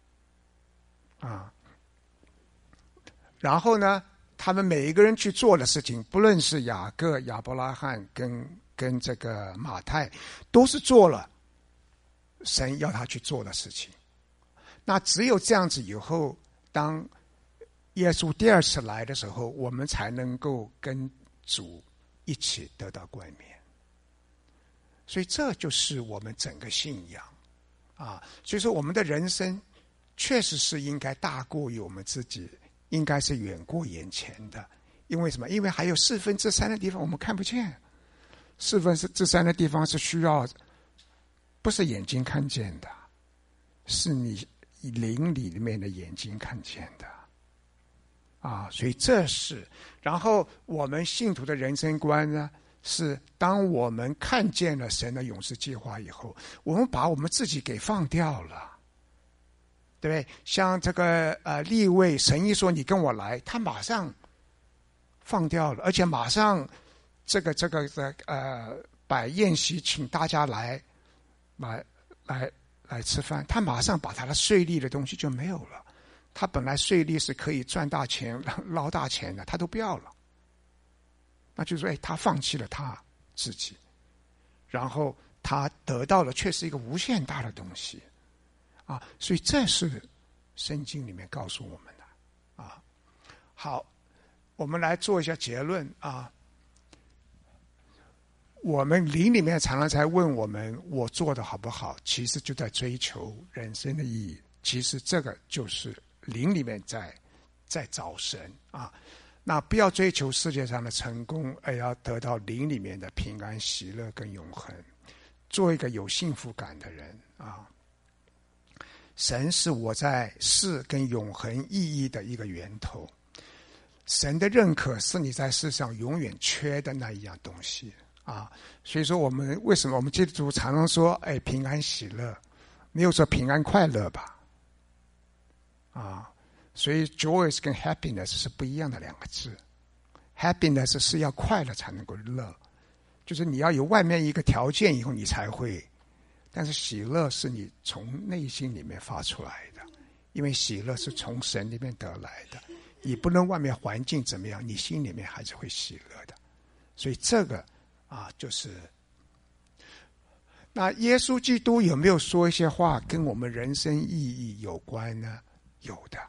然后呢，他们每一个人去做的事情，不论是雅各、亚伯拉罕跟这个马太，都是做了神要他去做的事情。那只有这样子以后，当耶稣第2次来的时候，我们才能够跟主一起得到冠冕。所以这就是我们整个信仰所以说我们的人生确实是应该大过于我们自己，应该是远过眼前的。因为什么？因为还有3/4的地方我们看不见，3/4的地方是需要不是眼睛看见的，是你灵里面的眼睛看见的所以这是。然后我们信徒的人生观呢，是当我们看见了神的永世计划以后，我们把我们自己给放掉了，对不对？像这个利未，神一说你跟我来，他马上放掉了，而且马上摆宴席请大家来吃饭，他马上把他的税吏的东西就没有了。他本来税吏是可以赚大钱捞大钱的，他都不要了。那就是说，他放弃了他自己，然后他得到的却是一个无限大的东西啊！所以这是圣经里面告诉我们的啊。好，我们来做一下结论啊。我们灵里面常常在问我们，我做的好不好？其实就在追求人生的意义。其实这个就是灵里面在找神啊。那不要追求世界上的成功，而要得到灵里面的平安、喜乐跟永恒，做一个有幸福感的人啊。神是我在世跟永恒意义的一个源头，神的认可是你在世上永远缺的那一样东西啊。所以说为什么我们基督徒常常说平安喜乐，没有说平安快乐吧啊。所以 joy 跟 happiness 是不一样的两个字。happiness 是要快乐才能够乐，就是你要有外面一个条件以后你才会，但是喜乐是你从内心里面发出来的，因为喜乐是从神里面得来的，你不能外面环境怎么样，你心里面还是会喜乐的。所以这个就是那耶稣基督有没有说一些话跟我们人生意义有关呢？有的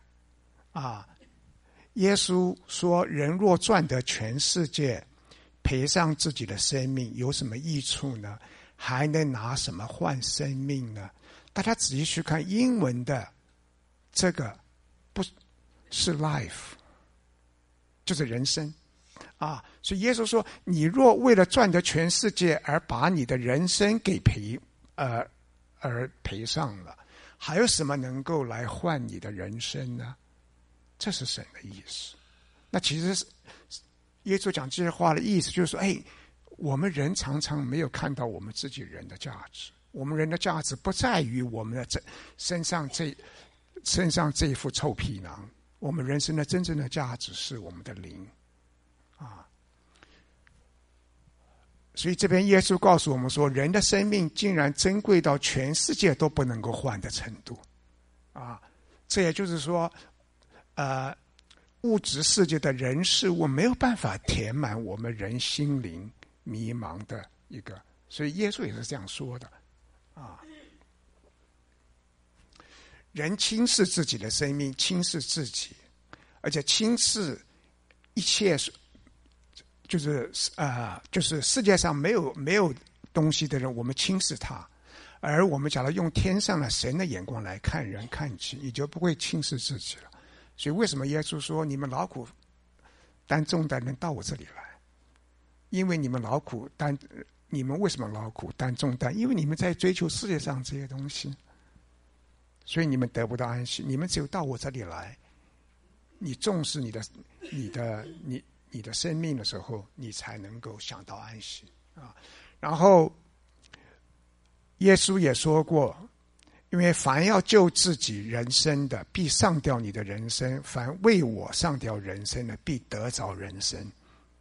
耶稣说，人若赚得全世界，赔上自己的生命，有什么益处呢？还能拿什么换生命呢？大家仔细去看英文的这个，不是 life， 就是人生所以耶稣说，你若为了赚得全世界而把你的人生给而赔上了，还有什么能够来换你的人生呢？这是神的意思。那其实耶稣讲这些话的意思就是说，我们人常常没有看到我们自己人的价值。我们人的价值不在于我们的身上这一副臭皮囊，我们人生的真正的价值是我们的灵所以这边耶稣告诉我们说，人的生命竟然珍贵到全世界都不能够换的程度这也就是说物质世界的人事物没有办法填满我们人心灵迷茫的一个，所以耶稣也是这样说的人轻视自己的生命，轻视自己，而且轻视一切，就是世界上没有东西的人，我们轻视他，而我们假如用天上的神的眼光来看人看己，你就不会轻视自己了。所以为什么耶稣说，你们劳苦担重担能到我这里来？因为你们为什么劳苦担重担？因为你们在追求世界上这些东西，所以你们得不到安息。你们只有到我这里来，你重视你的生命的时候，你才能够想到安息然后耶稣也说过，因为凡要救自己人生的，必上吊你的人生；凡为我上吊人生的，必得着人生。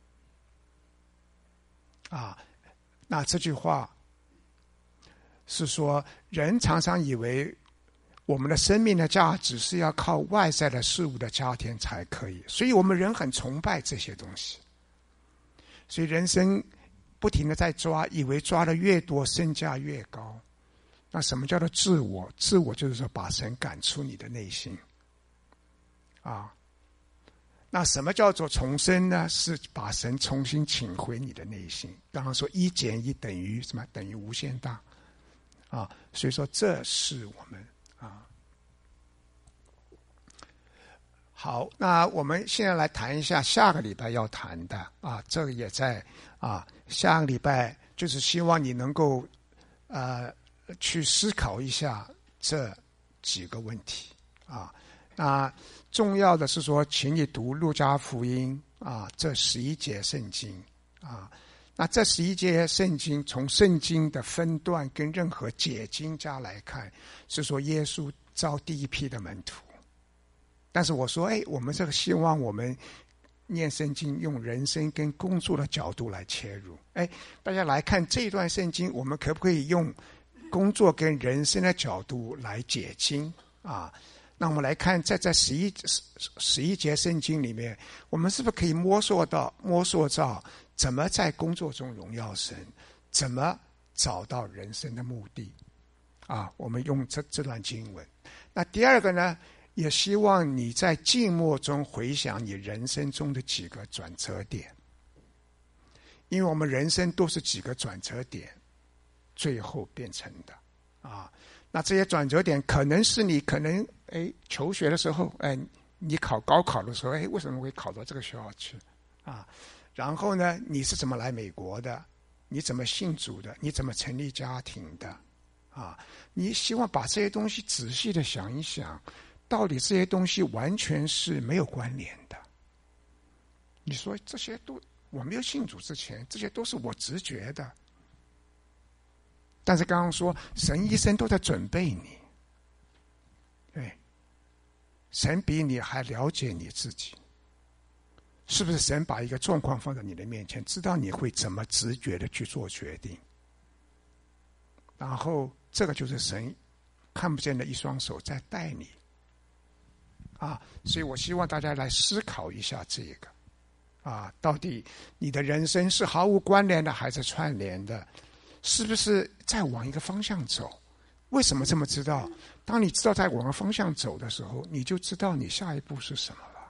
那这句话是说，人常常以为我们的生命的价值是要靠外在的事物的加添才可以，所以我们人很崇拜这些东西，所以人生不停的在抓，以为抓的越多身价越高。那什么叫做自我？自我就是说把神赶出你的内心那什么叫做重生呢？是把神重新请回你的内心。刚刚说1减1等于什么？等于无限大所以说这是我们好，那我们现在来谈一下下个礼拜要谈的这个也在下个礼拜就是希望你能够去思考一下这几个问题那重要的是说，请你读路加福音这11节圣经那这11节圣经从圣经的分段跟任何解经家来看，是说耶稣招第一批的门徒。但是我说我们这个希望我们念圣经用人生跟工作的角度来切入。大家来看这一段圣经，我们可不可以用工作跟人生的角度来解经啊？那我们来看，在这11节圣经里面，我们是不是可以摸索到怎么在工作中荣耀神，怎么找到人生的目的啊？我们用这段经文。那第二个呢，也希望你在静默中回想你人生中的几个转折点，因为我们人生都是几个转折点最后变成的啊。那这些转折点可能是你求学的时候，你考高考的时候，为什么会考到这个学校去啊？然后呢，你是怎么来美国的？你怎么信主的？你怎么成立家庭的？啊，你希望把这些东西仔细的想一想，到底这些东西完全是没有关联的。你说这些都我没有信主之前，这些都是我直觉的。但是刚刚说，神一生都在准备你，对，神比你还了解你自己。是不是神把一个状况放在你的面前，知道你会怎么直觉的去做决定？然后这个就是神看不见的一双手在带你啊！所以我希望大家来思考一下这个啊，到底你的人生是毫无关联的还是串联的？是不是在往一个方向走？为什么这么知道？当你知道在往个方向走的时候，你就知道你下一步是什么了。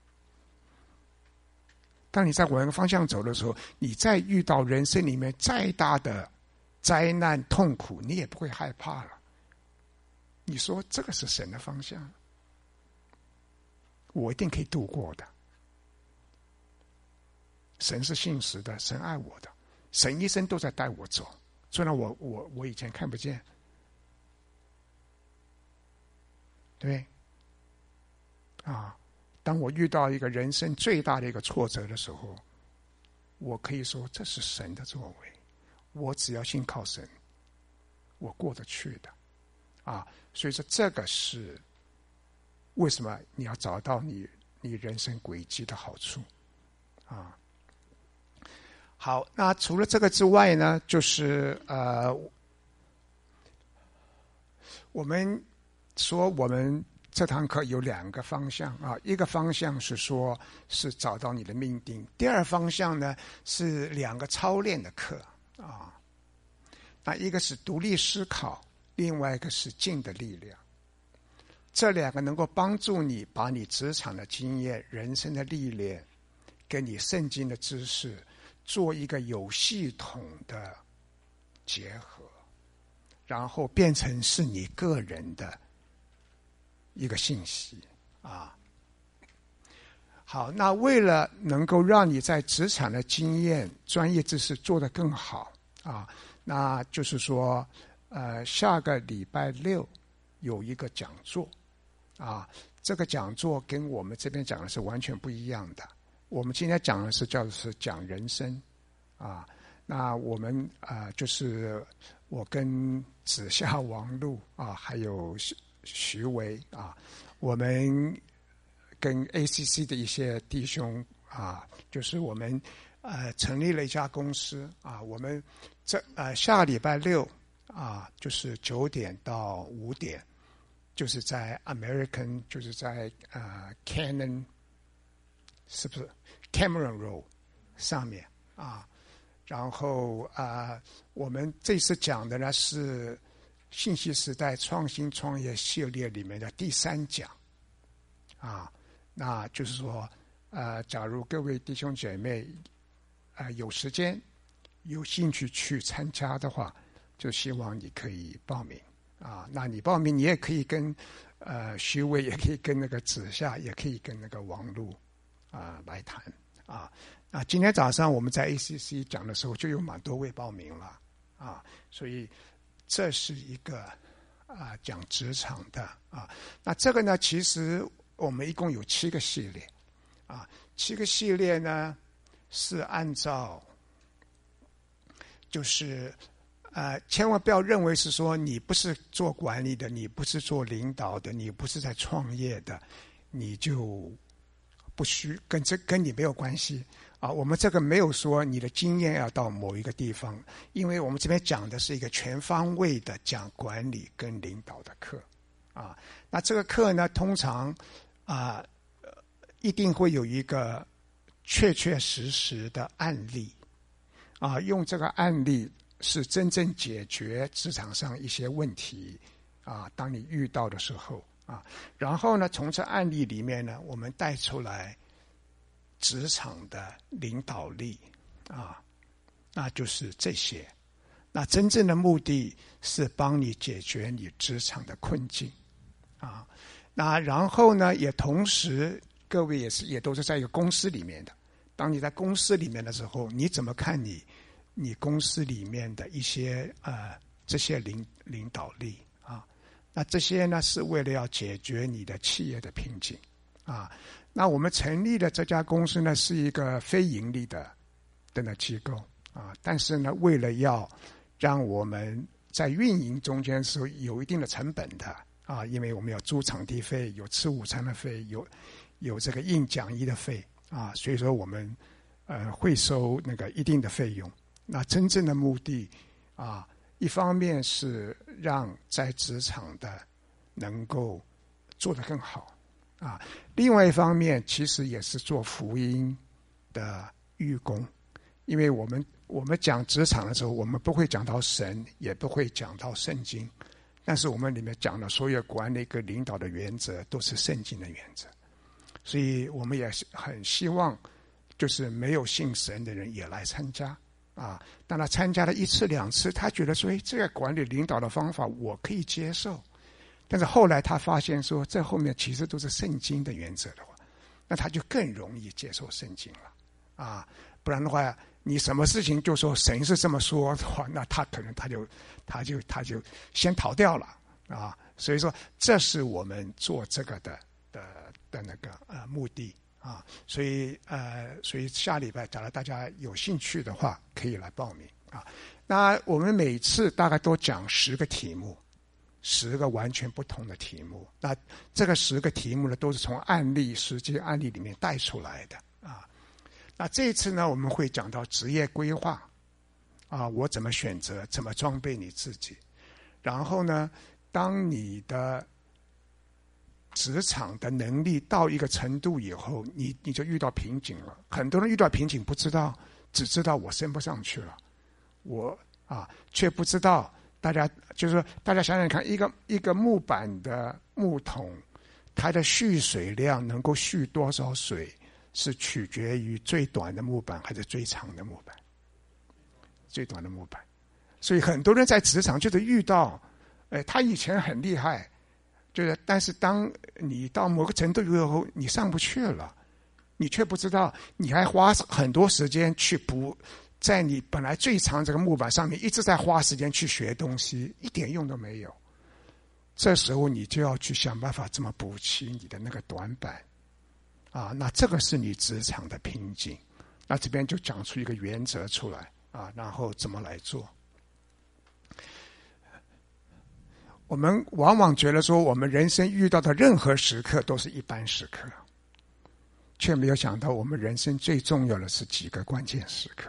当你在往一个方向走的时候，你再遇到人生里面再大的灾难痛苦，你也不会害怕了。你说这个是神的方向，我一定可以度过的。神是信实的，神爱我的，神一生都在带我走，虽然我以前看不见，对，啊，当我遇到一个人生最大的一个挫折的时候，我可以说这是神的作为，我只要信靠神，我过得去的，啊，所以说这个是为什么你要找到你人生轨迹的好处，啊。好，那除了这个之外呢，就是我们说我们这堂课有2个方向啊，一个方向是说是找到你的命定，第二方向呢是2个操练的课啊。那一个是独立思考，另外一个是静的力量。这2个能够帮助你把你职场的经验、人生的历练，跟你圣经的知识做一个有系统的结合，然后变成是你个人的一个信息啊。好，那为了能够让你在职场的经验、专业知识做得更好啊，那就是说，下个礼拜6有一个讲座啊，这个讲座跟我们这边讲的是完全不一样的。我们今天讲的是讲人生啊，那我们就是我跟子夏、王璐啊，还有徐维啊，我们跟 ACC 的一些弟兄啊，就是我们成立了一家公司啊，我们下个礼拜6啊，就是9点到5点，就是在 American， 就是在Cannon， 是不是 Cameron Road 上面啊？然后我们这次讲的呢是信息时代创新创业系列里面的第3讲啊。那就是说假如各位弟兄姐妹有时间有兴趣去参加的话，就希望你可以报名啊。那你报名，你也可以跟徐伟，也可以跟那个子夏，也可以跟那个王璐来谈啊。那今天早上我们在 ACC 讲的时候，就有蛮多位报名了啊，所以这是一个讲职场的啊。那这个呢，其实我们一共有7个系列啊，7个系列呢是按照就是千万不要认为是说你不是做管理的，你不是做领导的，你不是在创业的，你就不需跟你没有关系啊。我们这个没有说你的经验要到某一个地方，因为我们这边讲的是一个全方位的讲管理跟领导的课啊。那这个课呢，通常一定会有一个确确实实的案例啊，用这个案例是真正解决职场上一些问题啊，当你遇到的时候啊，然后呢，从这案例里面呢，我们带出来职场的领导力啊，那就是这些。那真正的目的是帮你解决你职场的困境啊。那然后呢，也同时各位也都是在一个公司里面的。当你在公司里面的时候，你怎么看你公司里面的一些这些领导力啊？那这些呢是为了要解决你的企业的瓶颈啊。那我们成立的这家公司呢是一个非盈利的机构啊，但是呢，为了要让我们在运营中间是有一定的成本的啊，因为我们要租场地费，有吃午餐的费，有这个印讲义的费啊，所以说我们会收那个一定的费用。那真正的目的啊，一方面是让在职场的能够做得更好啊，另外一方面其实也是做福音的预工，因为我们讲职场的时候，我们不会讲到神，也不会讲到圣经，但是我们里面讲的所有管理跟领导的原则都是圣经的原则，所以我们也很希望就是没有信神的人也来参加啊。当他参加了1次2次，他觉得说这个管理领导的方法我可以接受，但是后来他发现说这后面其实都是圣经的原则的话，那他就更容易接受圣经了啊。不然的话，你什么事情就说神是这么说的话，那他可能他就先逃掉了啊。所以说这是我们做这个的那个目的啊。所以下礼拜假如大家有兴趣的话，可以来报名啊。那我们每次大概都讲10个题目，10个完全不同的题目。那这个10个题目呢，都是从实际案例里面带出来的啊。那这一次呢，我们会讲到职业规划啊，我怎么选择，怎么装备你自己。然后呢，当你的职场的能力到一个程度以后，你就遇到瓶颈了。很多人遇到瓶颈只知道我升不上去了，却不知道大家想想看，一个木板的木桶，它的蓄水量能够蓄多少水，是取决于最短的木板还是最长的木板。最短的木板。所以很多人在职场就是遇到，他以前很厉害，但是当你到某个程度以后，你上不去了，你却不知道，你还花很多时间去补，在你本来最长这个木板上面一直在花时间去学东西，一点用都没有。这时候你就要去想办法怎么补齐你的那个短板啊，那这个是你职场的瓶颈。那这边就讲出一个原则出来啊，然后怎么来做。我们往往觉得说，我们人生遇到的任何时刻都是一般时刻，却没有想到我们人生最重要的是几个关键时刻。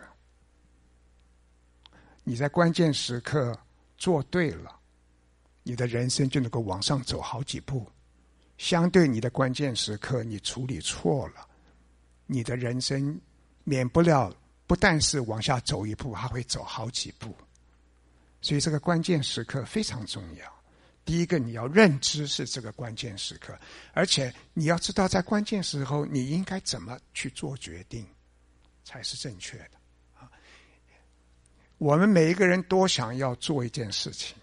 你在关键时刻做对了，你的人生就能够往上走好几步。相对你的关键时刻你处理错了，你的人生免不了不但是往下走一步，还会走好几步。所以这个关键时刻非常重要。第一个，你要认知是这个关键时刻，而且你要知道在关键时候你应该怎么去做决定才是正确的啊。我们每一个人都想要做一件事情，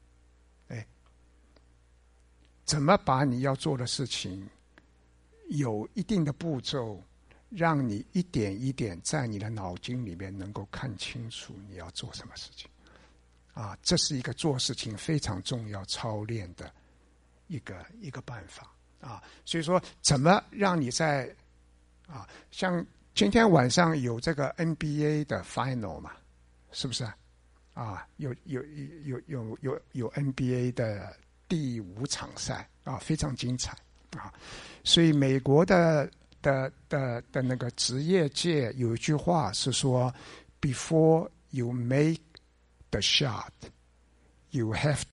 怎么把你要做的事情有一定的步骤，让你一点一点在你的脑筋里面能够看清楚你要做什么事情啊，这是一个做事情非常重要操练的一个办法啊。所以说，怎么让你在像今天晚上有这个 NBA 的 final 嘛，是不是啊？有 NBA 的第5场赛啊，非常精彩啊。所以美国的的那个职业界有一句话是说 ，Before you make the shot, you have